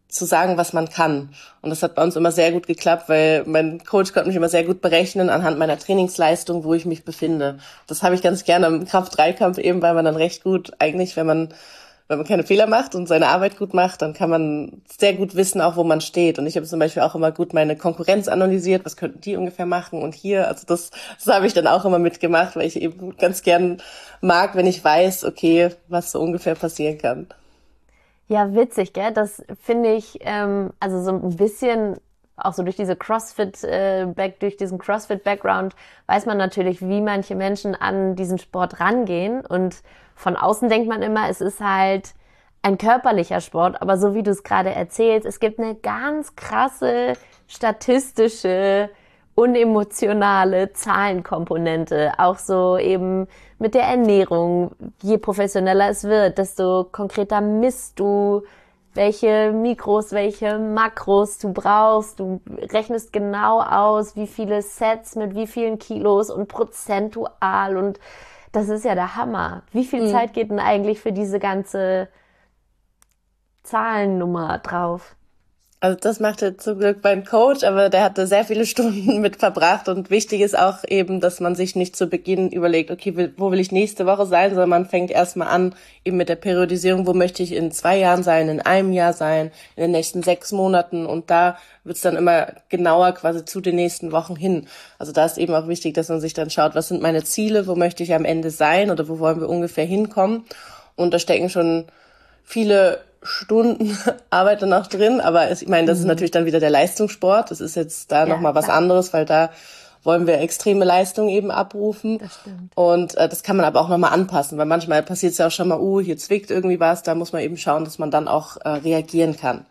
zu sagen, was man kann. Und das hat bei uns immer sehr gut geklappt, weil mein Coach konnte mich immer sehr gut berechnen anhand meiner Trainingsleistung, wo ich mich befinde. Das habe ich ganz gerne im Kraft-3-Kampf eben, weil man dann recht gut eigentlich, wenn man keine Fehler macht und seine Arbeit gut macht, dann kann man sehr gut wissen, auch wo man steht. Und ich habe zum Beispiel auch immer gut meine Konkurrenz analysiert, was könnten die ungefähr machen und hier. Also das habe ich dann auch immer mitgemacht, weil ich eben ganz gern mag, wenn ich weiß, okay, was so ungefähr passieren kann. Ja, witzig, gell? Das finde ich, also so ein bisschen auch so durch diese durch diesen CrossFit-Background weiß man natürlich, wie manche Menschen an diesen Sport rangehen. Und von außen denkt man immer, es ist halt ein körperlicher Sport. Aber so wie du es gerade erzählst, es gibt eine ganz krasse statistische, unemotionale Zahlenkomponente. Auch so eben mit der Ernährung. Je professioneller es wird, desto konkreter misst du, welche Mikros, welche Makros du brauchst. Du rechnest genau aus, wie viele Sets mit wie vielen Kilos und prozentual. Und das ist ja der Hammer. Wie viel Zeit geht denn eigentlich für diese ganze Zahlennummer drauf? Also das machte zum Glück mein Coach, aber der hatte sehr viele Stunden mit verbracht und wichtig ist auch eben, dass man sich nicht zu Beginn überlegt, okay, wo will ich nächste Woche sein, sondern man fängt erstmal an eben mit der Periodisierung, wo möchte ich in 2 Jahren sein, in einem Jahr sein, in den nächsten 6 Monaten und da wird's dann immer genauer quasi zu den nächsten Wochen hin. Also da ist eben auch wichtig, dass man sich dann schaut, was sind meine Ziele, wo möchte ich am Ende sein oder wo wollen wir ungefähr hinkommen und da stecken schon viele Stunden Arbeit dann auch drin, aber ich meine, das ist natürlich dann wieder der Leistungssport. Das ist jetzt da nochmal was anderes, weil da wollen wir extreme Leistung eben abrufen. Das stimmt. Und das kann man aber auch nochmal anpassen, weil manchmal passiert es ja auch schon mal, hier zwickt irgendwie was, da muss man eben schauen, dass man dann auch reagieren kann.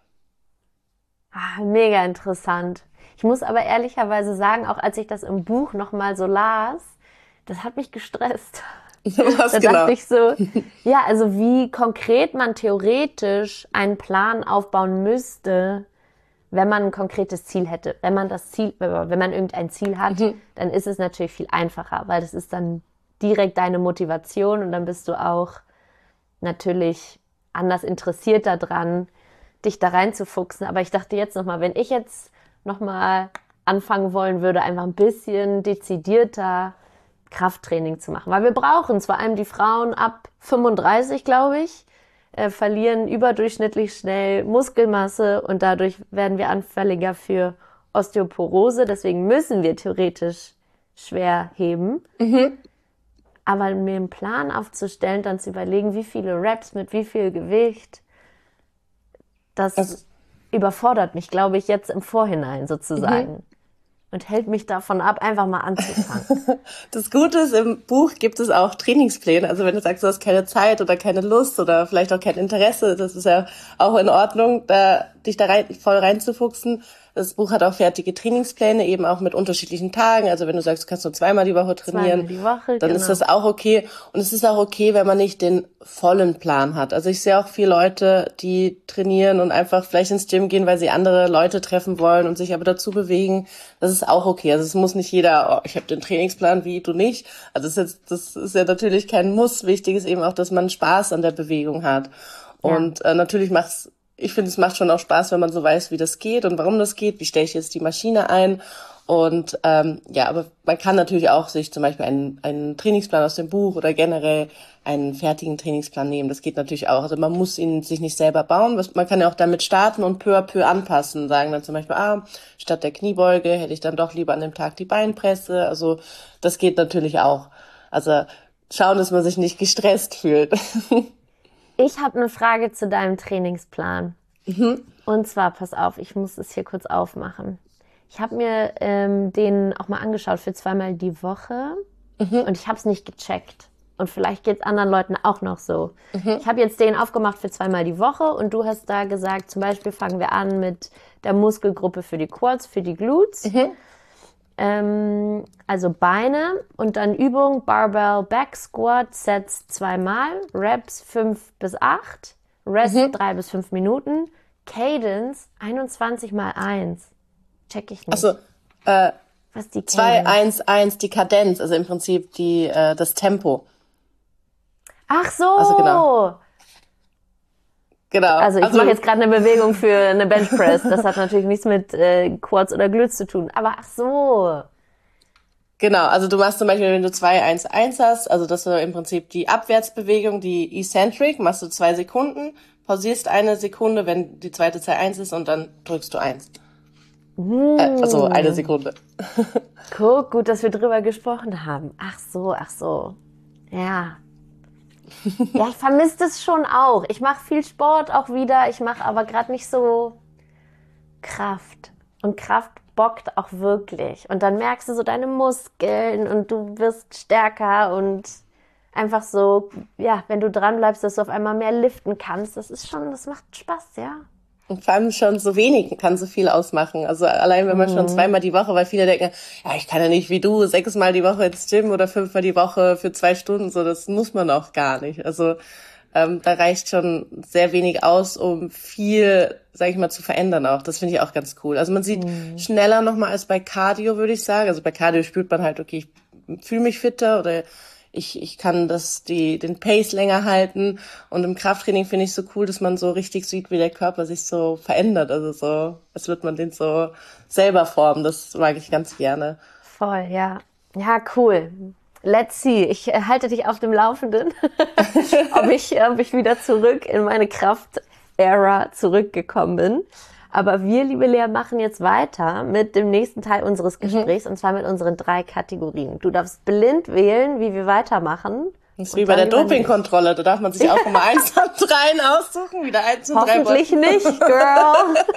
Mega interessant. Ich muss aber ehrlicherweise sagen, auch als ich das im Buch nochmal so las, das hat mich gestresst. Was Da genau? dachte ich so, ja, also wie konkret man theoretisch einen Plan aufbauen müsste, wenn man ein konkretes Ziel hätte. Wenn man irgendein Ziel hat, dann ist es natürlich viel einfacher, weil das ist dann direkt deine Motivation und dann bist du auch natürlich anders interessiert daran, dich da reinzufuchsen. Aber ich dachte jetzt nochmal, wenn ich jetzt nochmal anfangen wollen würde, einfach ein bisschen dezidierter Krafttraining zu machen. Weil wir brauchen es, vor allem die Frauen ab 35, glaube ich, verlieren überdurchschnittlich schnell Muskelmasse und dadurch werden wir anfälliger für Osteoporose. Deswegen müssen wir theoretisch schwer heben. Aber mir einen Plan aufzustellen, dann zu überlegen, wie viele Reps mit wie viel Gewicht, das überfordert mich, glaube ich, jetzt im Vorhinein sozusagen. Und hält mich davon ab, einfach mal anzufangen. Das Gute ist, im Buch gibt es auch Trainingspläne. Also wenn du sagst, du hast keine Zeit oder keine Lust oder vielleicht auch kein Interesse, das ist ja auch in Ordnung, dich da voll reinzufuchsen. Das Buch hat auch fertige Trainingspläne, eben auch mit unterschiedlichen Tagen. Also wenn du sagst, du kannst nur 2-mal die Woche trainieren, dann ist das auch okay. Und es ist auch okay, wenn man nicht den vollen Plan hat. Also ich sehe auch viele Leute, die trainieren und einfach vielleicht ins Gym gehen, weil sie andere Leute treffen wollen und sich aber dazu bewegen. Das ist auch okay. Also es muss nicht jeder, ich habe den Trainingsplan, wie du nicht. Also das ist ja natürlich kein Muss. Wichtig ist eben auch, dass man Spaß an der Bewegung hat. Und natürlich ich finde, es macht schon auch Spaß, wenn man so weiß, wie das geht und warum das geht, wie stelle ich jetzt die Maschine ein. Und aber man kann natürlich auch sich zum Beispiel einen Trainingsplan aus dem Buch oder generell einen fertigen Trainingsplan nehmen. Das geht natürlich auch. Also man muss ihn sich nicht selber bauen. Man kann ja auch damit starten und peu à peu anpassen. Sagen dann zum Beispiel, statt der Kniebeuge hätte ich dann doch lieber an dem Tag die Beinpresse. Also das geht natürlich auch. Also schauen, dass man sich nicht gestresst fühlt. Ich habe eine Frage zu deinem Trainingsplan. Und zwar, pass auf, ich muss es hier kurz aufmachen. Ich habe mir den auch mal angeschaut für 2-mal die Woche und ich habe es nicht gecheckt. Und vielleicht geht es anderen Leuten auch noch so. Ich habe jetzt den aufgemacht für 2-mal die Woche und du hast da gesagt, zum Beispiel fangen wir an mit der Muskelgruppe für die Quads, für die Glutes. Also Beine und dann Übung, Barbell Back Squat, Sets 2-mal, Reps 5 bis 8, Rest 3 bis 5 Minuten, Cadence 21x1. Check ich nicht. Also, was ist die Cadence? 2-1-1, die Kadenz, also im Prinzip das Tempo. Ach so! Also genau. Genau. Also ich mache jetzt gerade eine Bewegung für eine Benchpress. Das hat natürlich nichts mit Quads oder Glutes zu tun. Aber ach so. Genau, also du machst zum Beispiel, wenn du 2-1-1 hast, also das ist im Prinzip die Abwärtsbewegung, die Eccentric, machst du 2 Sekunden, pausierst 1 Sekunde, wenn die zweite Zahl 1 ist und dann drückst du 1. Also 1 Sekunde. Guck, gut, dass wir drüber gesprochen haben. Ach so, ach so. Ja. Ja, ich vermisse das schon auch. Ich mache viel Sport auch wieder, ich mache aber gerade nicht so Kraft. Und Kraft bockt auch wirklich. Und dann merkst du so deine Muskeln und du wirst stärker und einfach so, ja, wenn du dran bleibst, dass du auf einmal mehr liften kannst, das macht Spaß, ja. Und vor allem schon so wenig kann so viel ausmachen. Also allein wenn man schon 2-mal die Woche, weil viele denken, ja, ich kann ja nicht wie du 6-mal die Woche ins Gym oder 5-mal die Woche für 2 Stunden, so, das muss man auch gar nicht. Also da reicht schon sehr wenig aus, um viel, sag ich mal, zu verändern auch. Das finde ich auch ganz cool. Also man sieht schneller nochmal als bei Cardio, würde ich sagen. Also bei Cardio spürt man halt, okay, ich fühle mich fitter oder ich kann den Pace länger halten. Und im Krafttraining finde ich so cool, dass man so richtig sieht, wie der Körper sich so verändert. Also so, als würde man den so selber formen. Das mag ich ganz gerne. Voll, ja. Ja, cool. Let's see. Ich halte dich auf dem Laufenden, ob ich wieder zurück in meine Kraft-Ära zurückgekommen bin. Aber wir, liebe Lea, machen jetzt weiter mit dem nächsten Teil unseres Gesprächs, und zwar mit unseren 3 Kategorien. Du darfst blind wählen, wie wir weitermachen. Das ist wie bei der Dopingkontrolle. Da darf man sich auch immer 1 von 3 aussuchen. Wieder 1 von 3. Hoffentlich nicht, Girl.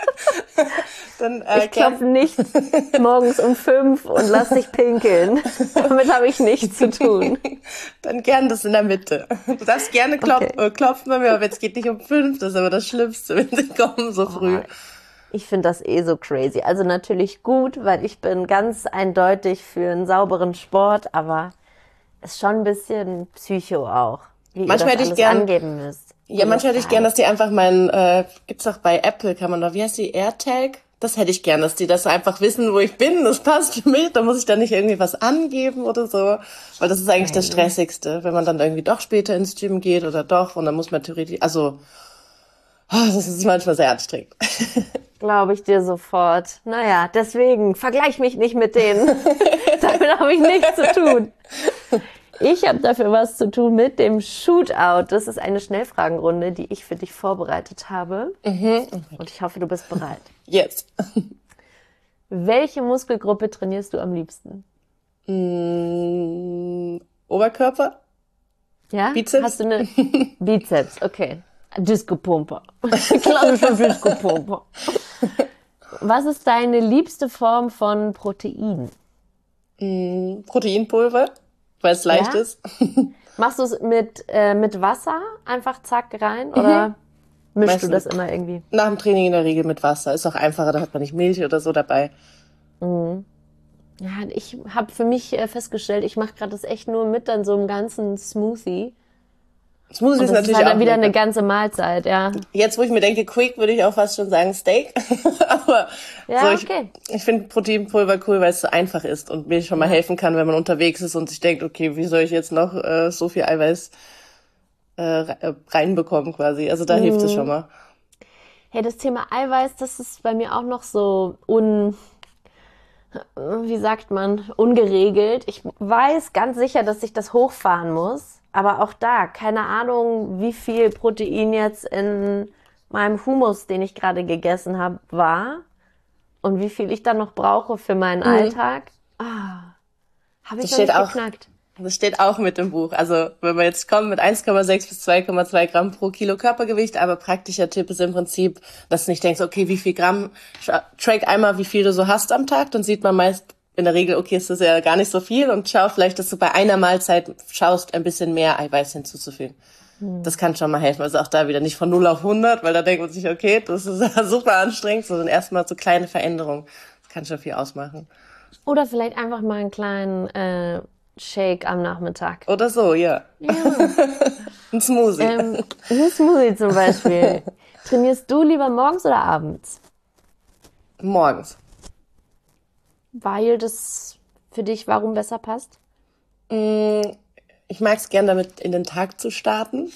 Dann, ich klopfe nicht morgens um 5 und lass dich pinkeln. Damit habe ich nichts zu tun. Dann gern das in der Mitte. Du darfst gerne klopfen bei mir, aber es geht nicht um 5. Das ist aber das Schlimmste, wenn sie kommen so früh. Ich finde das so crazy. Also natürlich gut, weil ich bin ganz eindeutig für einen sauberen Sport, aber ist schon ein bisschen Psycho auch, wie manchmal ihr das hätte ich gern angeben müsst. Ja, manchmal hätte ich gern, dass die einfach gibt's doch bei Apple, kann man da, wie heißt die, AirTag? Das hätte ich gern, dass die das einfach wissen, wo ich bin. Das passt für mich. Da muss ich dann nicht irgendwie was angeben oder so. Weil das ist eigentlich das Stressigste, wenn man dann irgendwie doch später ins Gym geht oder doch. Und dann muss man theoretisch, das ist manchmal sehr anstrengend. Glaube ich dir sofort. Naja, deswegen, vergleich mich nicht mit denen. Damit habe ich nichts zu tun. Ich habe dafür was zu tun mit dem Shootout. Das ist eine Schnellfragenrunde, die ich für dich vorbereitet habe. Und ich hoffe, du bist bereit. Yes. Welche Muskelgruppe trainierst du am liebsten? Oberkörper? Ja? Bizeps? Hast du eine Bizeps, okay. Disco-Pumper. Klassischer Disco-Pumper. Was ist deine liebste Form von Protein? Proteinpulver, weil es leicht ist. Machst du es mit Wasser einfach zack rein oder mischst du das immer irgendwie? Nach dem Training in der Regel mit Wasser. Ist auch einfacher, da hat man nicht Milch oder so dabei. Ja, ich habe für mich festgestellt, ich mache gerade das echt nur mit dann so einem ganzen Smoothie. Smoothie ist natürlich halt auch dann wieder lecker. eine ganze Mahlzeit, ja. Jetzt, wo ich mir denke, quick, würde ich auch fast schon sagen Steak. Aber Ja, so, okay. ich finde Proteinpulver cool, weil es so einfach ist und mir schon mal helfen kann, wenn man unterwegs ist und sich denkt, okay, wie soll ich jetzt noch so viel Eiweiß reinbekommen quasi. Also da hilft es schon mal. Hey, das Thema Eiweiß, das ist bei mir auch noch so wie sagt man, ungeregelt. Ich weiß ganz sicher, dass ich das hochfahren muss. Aber auch da, keine Ahnung, wie viel Protein jetzt in meinem Hummus, den ich gerade gegessen habe, war. Und wie viel ich dann noch brauche für meinen Alltag. Habe ich noch nicht geknackt. Das steht auch mit im Buch. Also wenn wir jetzt kommen mit 1,6 bis 2,2 Gramm pro Kilo Körpergewicht, aber praktischer Tipp ist im Prinzip, dass du nicht denkst, okay, wie viel Gramm, track einmal, wie viel du so hast am Tag, dann sieht man meist in der Regel, okay, ist das ja gar nicht so viel und schau vielleicht, dass du bei einer Mahlzeit schaust, ein bisschen mehr Eiweiß hinzuzufügen. Das kann schon mal helfen. Also auch da wieder nicht von 0 auf 100, weil da denkt man sich, okay, das ist ja super anstrengend, sondern erstmal so kleine Veränderungen. Das kann schon viel ausmachen. Oder vielleicht einfach mal einen kleinen Shake am Nachmittag. Oder so, ja. Ein Smoothie. Ein Smoothie zum Beispiel. Trainierst du lieber morgens oder abends? Morgens. Weil das für dich warum besser passt? Ich mag es gern, damit in den Tag zu starten.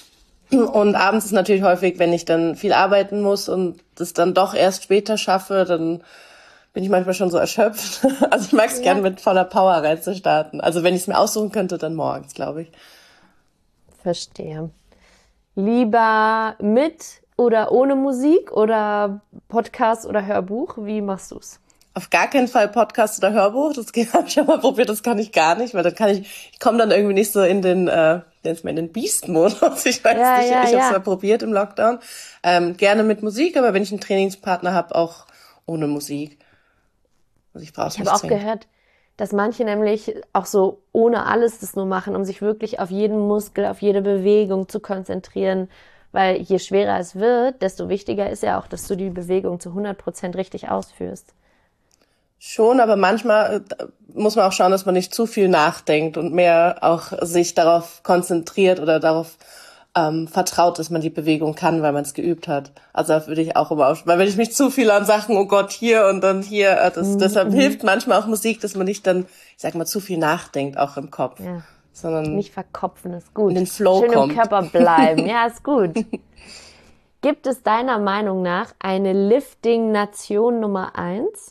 Und abends ist natürlich häufig, wenn ich dann viel arbeiten muss und das dann doch erst später schaffe, dann bin ich manchmal schon so erschöpft. Also ich mag es gern mit voller Power reinzustarten. Also wenn ich es mir aussuchen könnte, dann morgens, glaube ich. Verstehe. Lieber mit oder ohne Musik oder Podcast oder Hörbuch? Wie machst du's? Auf gar keinen Fall Podcast oder Hörbuch. Das habe ich schon mal probiert, das kann ich gar nicht, weil dann ich komme dann irgendwie nicht so in den, in den Beast-Modus. Ich weiß nicht, ich habe es mal probiert im Lockdown. Gerne mit Musik, aber wenn ich einen Trainingspartner habe, auch ohne Musik. Also ich brauche es nicht. Ich habe auch gehört, dass manche nämlich auch so ohne alles das nur machen, um sich wirklich auf jeden Muskel, auf jede Bewegung zu konzentrieren. Weil je schwerer es wird, desto wichtiger ist ja auch, dass du die Bewegung zu 100% richtig ausführst. Schon, aber manchmal muss man auch schauen, dass man nicht zu viel nachdenkt und mehr auch sich darauf konzentriert oder darauf vertraut, dass man die Bewegung kann, weil man es geübt hat. Also da würde ich auch immer, weil wenn ich mich zu viel an Sachen, oh Gott, hier und dann hier, deshalb hilft manchmal auch Musik, dass man nicht dann, ich sag mal, zu viel nachdenkt, auch im Kopf. Ja. Sondern nicht verkopfen, ist gut. In den Flow schön kommt. Im Körper bleiben, ja, ist gut. Gibt es deiner Meinung nach eine Lifting-Nation Nummer 1?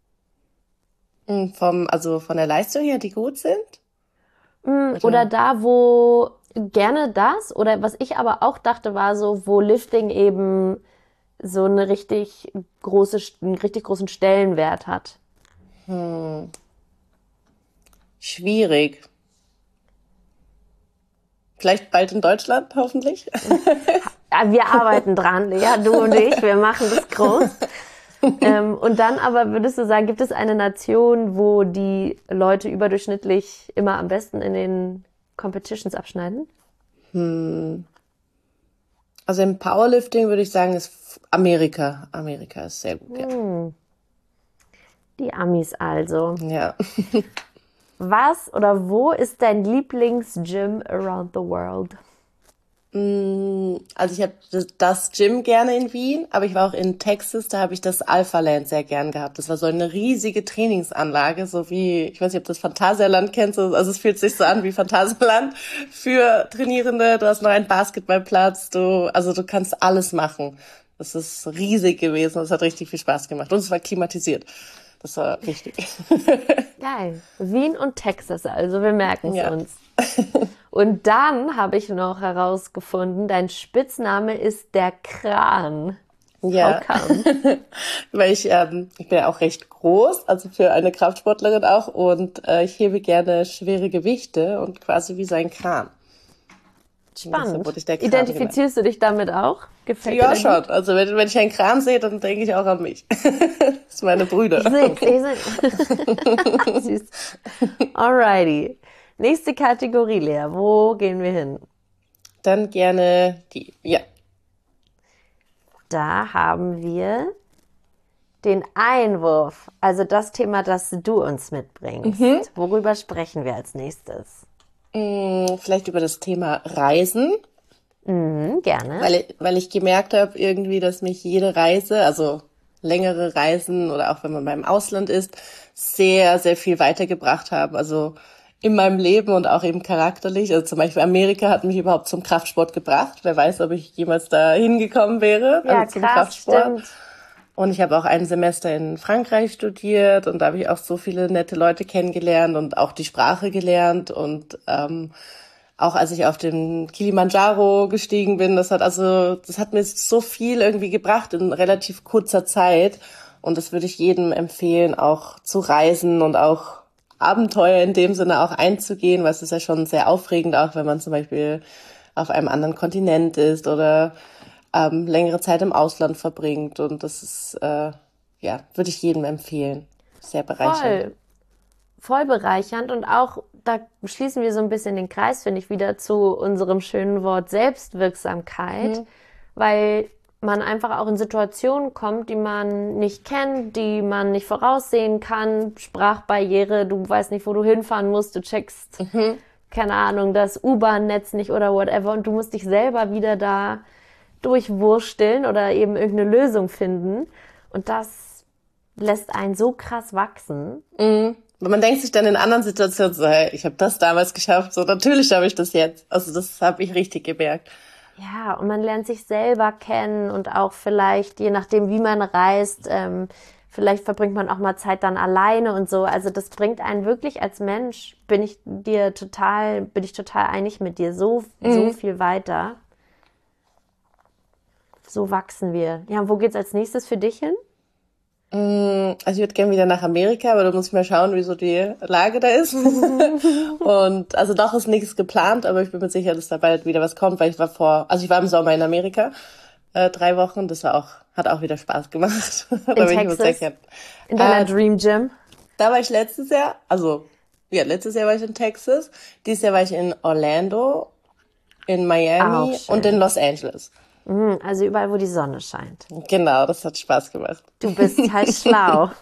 Also von der Leistung her, die gut sind? Oder da, wo gerne das, oder was ich aber auch dachte, war so, wo Lifting eben so einen richtig großen Stellenwert hat. Schwierig. Vielleicht bald in Deutschland, hoffentlich. Ja, wir arbeiten dran, ja, du und ich, wir machen das groß. Und dann aber würdest du sagen, gibt es eine Nation, wo die Leute überdurchschnittlich immer am besten in den Competitions abschneiden? Also im Powerlifting würde ich sagen, ist Amerika. Amerika ist sehr gut, ja. Die Amis also. Ja. Was oder wo ist dein Lieblingsgym around the world? Also ich habe das Gym gerne in Wien, aber ich war auch in Texas, da habe ich das Alpha Land sehr gern gehabt. Das war so eine riesige Trainingsanlage, so wie, ich weiß nicht, ob du das Phantasialand kennst, also es fühlt sich so an wie Phantasialand für Trainierende. Du hast noch einen Basketballplatz, du kannst alles machen. Das ist riesig gewesen, das hat richtig viel Spaß gemacht und es war klimatisiert. Das war richtig. Geil. Wien und Texas, also wir merken es uns. Und dann habe ich noch herausgefunden, dein Spitzname ist der Kran. Ja, weil ich bin ja auch recht groß, also für eine Kraftsportlerin auch, und ich hebe gerne schwere Gewichte und quasi wie so ein Kran. Spannend. Identifizierst du dich damit auch? Gefällt ja, schon. Also wenn ich einen Kran sehe, dann denke ich auch an mich. Das sind meine Brüder. Süß. Alrighty. Nächste Kategorie, Lea. Wo gehen wir hin? Dann gerne die, ja. Da haben wir den Einwurf. Also das Thema, das du uns mitbringst. Worüber sprechen wir als nächstes? Vielleicht über das Thema Reisen. Gerne. Weil ich gemerkt habe irgendwie, dass mich jede Reise, also längere Reisen oder auch wenn man beim Ausland ist, sehr, sehr viel weitergebracht haben. Also in meinem Leben und auch eben charakterlich. Also zum Beispiel Amerika hat mich überhaupt zum Kraftsport gebracht. Wer weiß, ob ich jemals da hingekommen wäre. Ja, also zum krass, Kraftsport. Stimmt. Und ich habe auch ein Semester in Frankreich studiert und da habe ich auch so viele nette Leute kennengelernt und auch die Sprache gelernt. Und auch als ich auf den Kilimanjaro gestiegen bin, das hat mir so viel irgendwie gebracht in relativ kurzer Zeit. Und das würde ich jedem empfehlen, auch zu reisen und auch Abenteuer in dem Sinne auch einzugehen, weil es ist ja schon sehr aufregend, auch wenn man zum Beispiel auf einem anderen Kontinent ist oder längere Zeit im Ausland verbringt. Und das ist, würde ich jedem empfehlen. Sehr bereichernd. Voll bereichernd und auch, da schließen wir so ein bisschen den Kreis, finde ich, wieder zu unserem schönen Wort Selbstwirksamkeit, weil man einfach auch in Situationen kommt, die man nicht kennt, die man nicht voraussehen kann, Sprachbarriere, du weißt nicht, wo du hinfahren musst, du checkst, keine Ahnung, das U-Bahn-Netz nicht oder whatever und du musst dich selber wieder da durchwursteln oder eben irgendeine Lösung finden und das lässt einen so krass wachsen. Man denkt sich dann in anderen Situationen so, hey, ich habe das damals geschafft, so natürlich schaffe ich das jetzt. Also das habe ich richtig gemerkt. Ja, und man lernt sich selber kennen und auch vielleicht, je nachdem, wie man reist, vielleicht verbringt man auch mal Zeit dann alleine und so. Also das bringt einen wirklich als Mensch, bin ich total einig mit dir, so viel weiter. So wachsen wir. Ja, und wo geht's als nächstes für dich hin? Also ich würde gerne wieder nach Amerika, aber da muss ich mal schauen, wie so die Lage da ist. Und also noch ist nichts geplant, aber ich bin mir sicher, dass da bald wieder was kommt, weil ich war im Sommer in Amerika, 3 Wochen, hat auch wieder Spaß gemacht. In Texas? In deiner Dream Gym? Da war ich letztes Jahr war ich in Texas. Dieses Jahr war ich in Orlando, in Miami und in Los Angeles. Also überall, wo die Sonne scheint. Genau, das hat Spaß gemacht. Du bist halt schlau.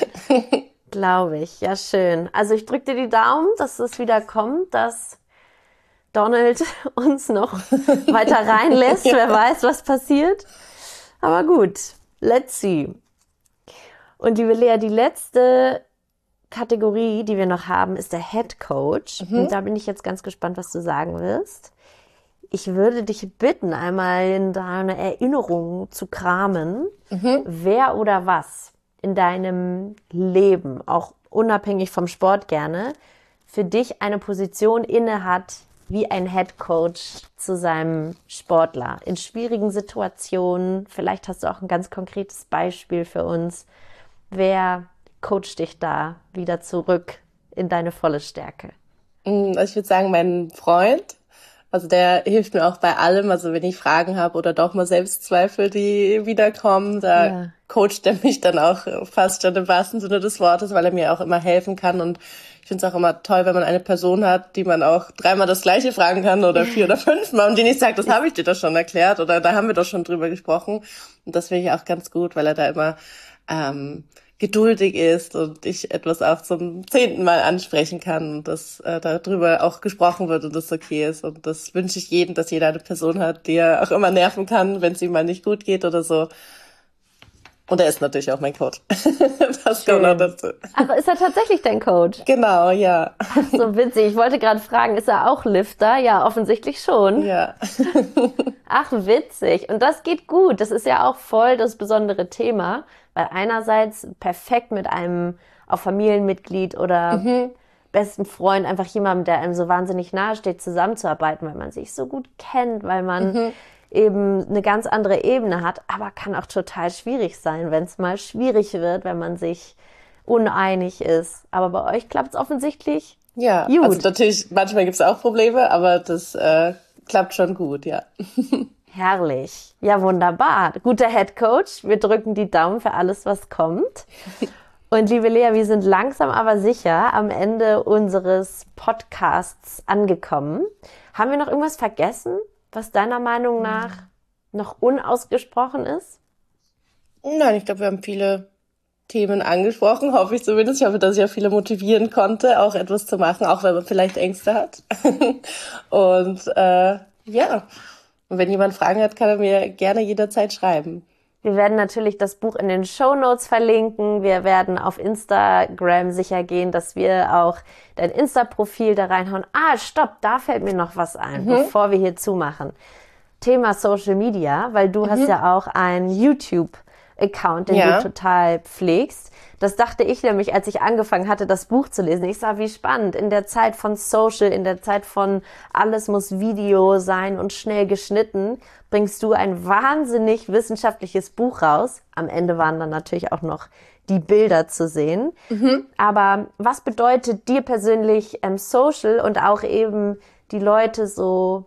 Glaube ich. Ja, schön. Also ich drücke dir die Daumen, dass es wieder kommt, dass Donald uns noch weiter reinlässt. Wer weiß, was passiert. Aber gut, let's see. Und liebe Lea, die letzte Kategorie, die wir noch haben, ist der Head Coach. Und da bin ich jetzt ganz gespannt, was du sagen wirst. Ich würde dich bitten, einmal in deine Erinnerungen zu kramen, wer oder was in deinem Leben, auch unabhängig vom Sport gerne, für dich eine Position innehat wie ein Head Coach zu seinem Sportler. In schwierigen Situationen, vielleicht hast du auch ein ganz konkretes Beispiel für uns. Wer coacht dich da wieder zurück in deine volle Stärke? Also ich würde sagen, mein Freund. Also der hilft mir auch bei allem, also wenn ich Fragen habe oder doch mal Selbstzweifel, die wiederkommen, da coacht er mich dann auch fast schon im wahrsten Sinne des Wortes, weil er mir auch immer helfen kann. Und ich finde es auch immer toll, wenn man eine Person hat, die man auch 3-mal das Gleiche fragen kann oder 4 oder 5-mal und die nicht sagt, das habe ich dir doch schon erklärt oder da haben wir doch schon drüber gesprochen. Und das finde ich auch ganz gut, weil er da immer geduldig ist und ich etwas auch zum 10. Mal ansprechen kann und dass darüber auch gesprochen wird und das okay ist. Und das wünsche ich jedem, dass jeder eine Person hat, die er auch immer nerven kann, wenn es ihm mal nicht gut geht oder so. Und er ist natürlich auch mein Coach. Das kommt noch dazu. Ach, ist er tatsächlich dein Coach? Genau, ja. Ach, so witzig. Ich wollte gerade fragen, ist er auch Lifter? Ja, offensichtlich schon. Ja. Ach, witzig. Und das geht gut. Das ist ja auch voll das besondere Thema, weil einerseits perfekt mit einem auch Familienmitglied oder besten Freund, einfach jemandem, der einem so wahnsinnig nahe steht, zusammenzuarbeiten, weil man sich so gut kennt, weil man eben eine ganz andere Ebene hat, aber kann auch total schwierig sein, wenn es mal schwierig wird, wenn man sich uneinig ist. Aber bei euch klappt es offensichtlich gut. Also natürlich, manchmal gibt es auch Probleme, aber das klappt schon gut, ja. Herrlich. Ja, wunderbar. Guter Head Coach. Wir drücken die Daumen für alles, was kommt. Und liebe Lea, wir sind langsam aber sicher am Ende unseres Podcasts angekommen. Haben wir noch irgendwas vergessen, was deiner Meinung nach noch unausgesprochen ist? Nein, ich glaube, wir haben viele Themen angesprochen, hoffe ich zumindest. Ich hoffe, dass ich auch viele motivieren konnte, auch etwas zu machen, auch wenn man vielleicht Ängste hat. Und und wenn jemand Fragen hat, kann er mir gerne jederzeit schreiben. Wir werden natürlich das Buch in den Shownotes verlinken. Wir werden auf Instagram sicher gehen, dass wir auch dein Insta-Profil da reinhauen. Stopp, da fällt mir noch was ein, bevor wir hier zumachen. Thema Social Media, weil du hast ja auch einen YouTube-Account, den du total pflegst. Das dachte ich nämlich, als ich angefangen hatte, das Buch zu lesen. Ich sah, wie spannend. In der Zeit von Social, in der Zeit von alles muss Video sein und schnell geschnitten, bringst du ein wahnsinnig wissenschaftliches Buch raus. Am Ende waren dann natürlich auch noch die Bilder zu sehen. Aber was bedeutet dir persönlich Social und auch eben die Leute so,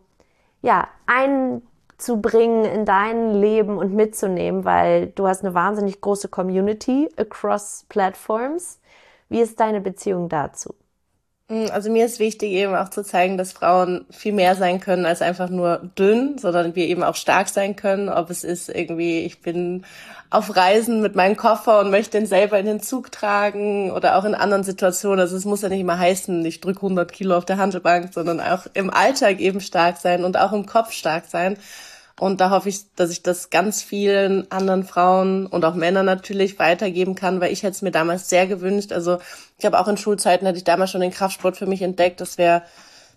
einzubringen in dein Leben und mitzunehmen, weil du hast eine wahnsinnig große Community across Platforms. Wie ist deine Beziehung dazu? Also mir ist wichtig, eben auch zu zeigen, dass Frauen viel mehr sein können als einfach nur dünn, sondern wir eben auch stark sein können. Ob es ist irgendwie, ich bin auf Reisen mit meinem Koffer und möchte ihn selber in den Zug tragen oder auch in anderen Situationen. Also es muss ja nicht immer heißen, ich drücke 100 Kilo auf der Hantelbank, sondern auch im Alltag eben stark sein und auch im Kopf stark sein. Und da hoffe ich, dass ich das ganz vielen anderen Frauen und auch Männern natürlich weitergeben kann, weil ich hätte es mir damals sehr gewünscht. Also ich glaube, auch in Schulzeiten hätte ich damals schon den Kraftsport für mich entdeckt. Das wäre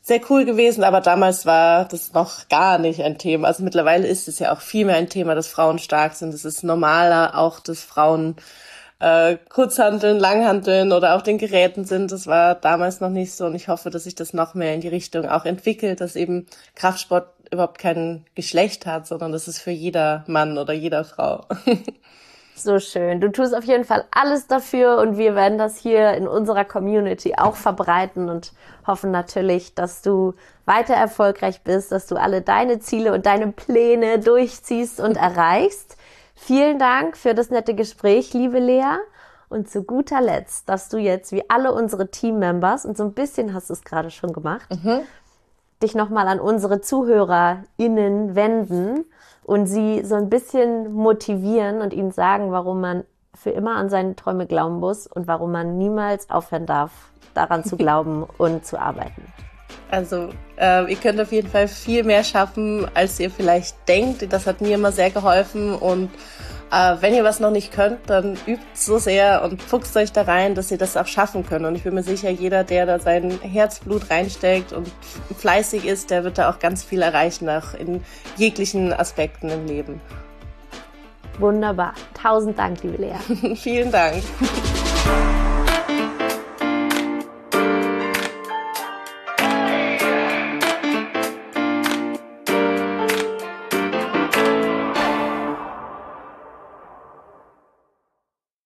sehr cool gewesen, aber damals war das noch gar nicht ein Thema. Also mittlerweile ist es ja auch viel mehr ein Thema, dass Frauen stark sind. Es ist normaler auch, dass Frauen Kurzhanteln, Langhanteln oder auf den Geräten sind. Das war damals noch nicht so und ich hoffe, dass sich das noch mehr in die Richtung auch entwickelt, dass eben Kraftsport überhaupt kein Geschlecht hat, sondern das ist für jeder Mann oder jeder Frau. So schön. Du tust auf jeden Fall alles dafür und wir werden das hier in unserer Community auch verbreiten und hoffen natürlich, dass du weiter erfolgreich bist, dass du alle deine Ziele und deine Pläne durchziehst und erreichst. Vielen Dank für das nette Gespräch, liebe Lea. Und zu guter Letzt, dass du jetzt wie alle unsere Teammembers, und so ein bisschen hast du es gerade schon gemacht, dich nochmal an unsere ZuhörerInnen wenden und sie so ein bisschen motivieren und ihnen sagen, warum man für immer an seine Träume glauben muss und warum man niemals aufhören darf, daran zu glauben und zu arbeiten. Also ihr könnt auf jeden Fall viel mehr schaffen, als ihr vielleicht denkt. Das hat mir immer sehr geholfen und wenn ihr was noch nicht könnt, dann übt so sehr und fuchst euch da rein, dass ihr das auch schaffen könnt. Und ich bin mir sicher, jeder, der da sein Herzblut reinsteckt und fleißig ist, der wird da auch ganz viel erreichen, auch in jeglichen Aspekten im Leben. Wunderbar. 1000 Dank, liebe Lea. Vielen Dank.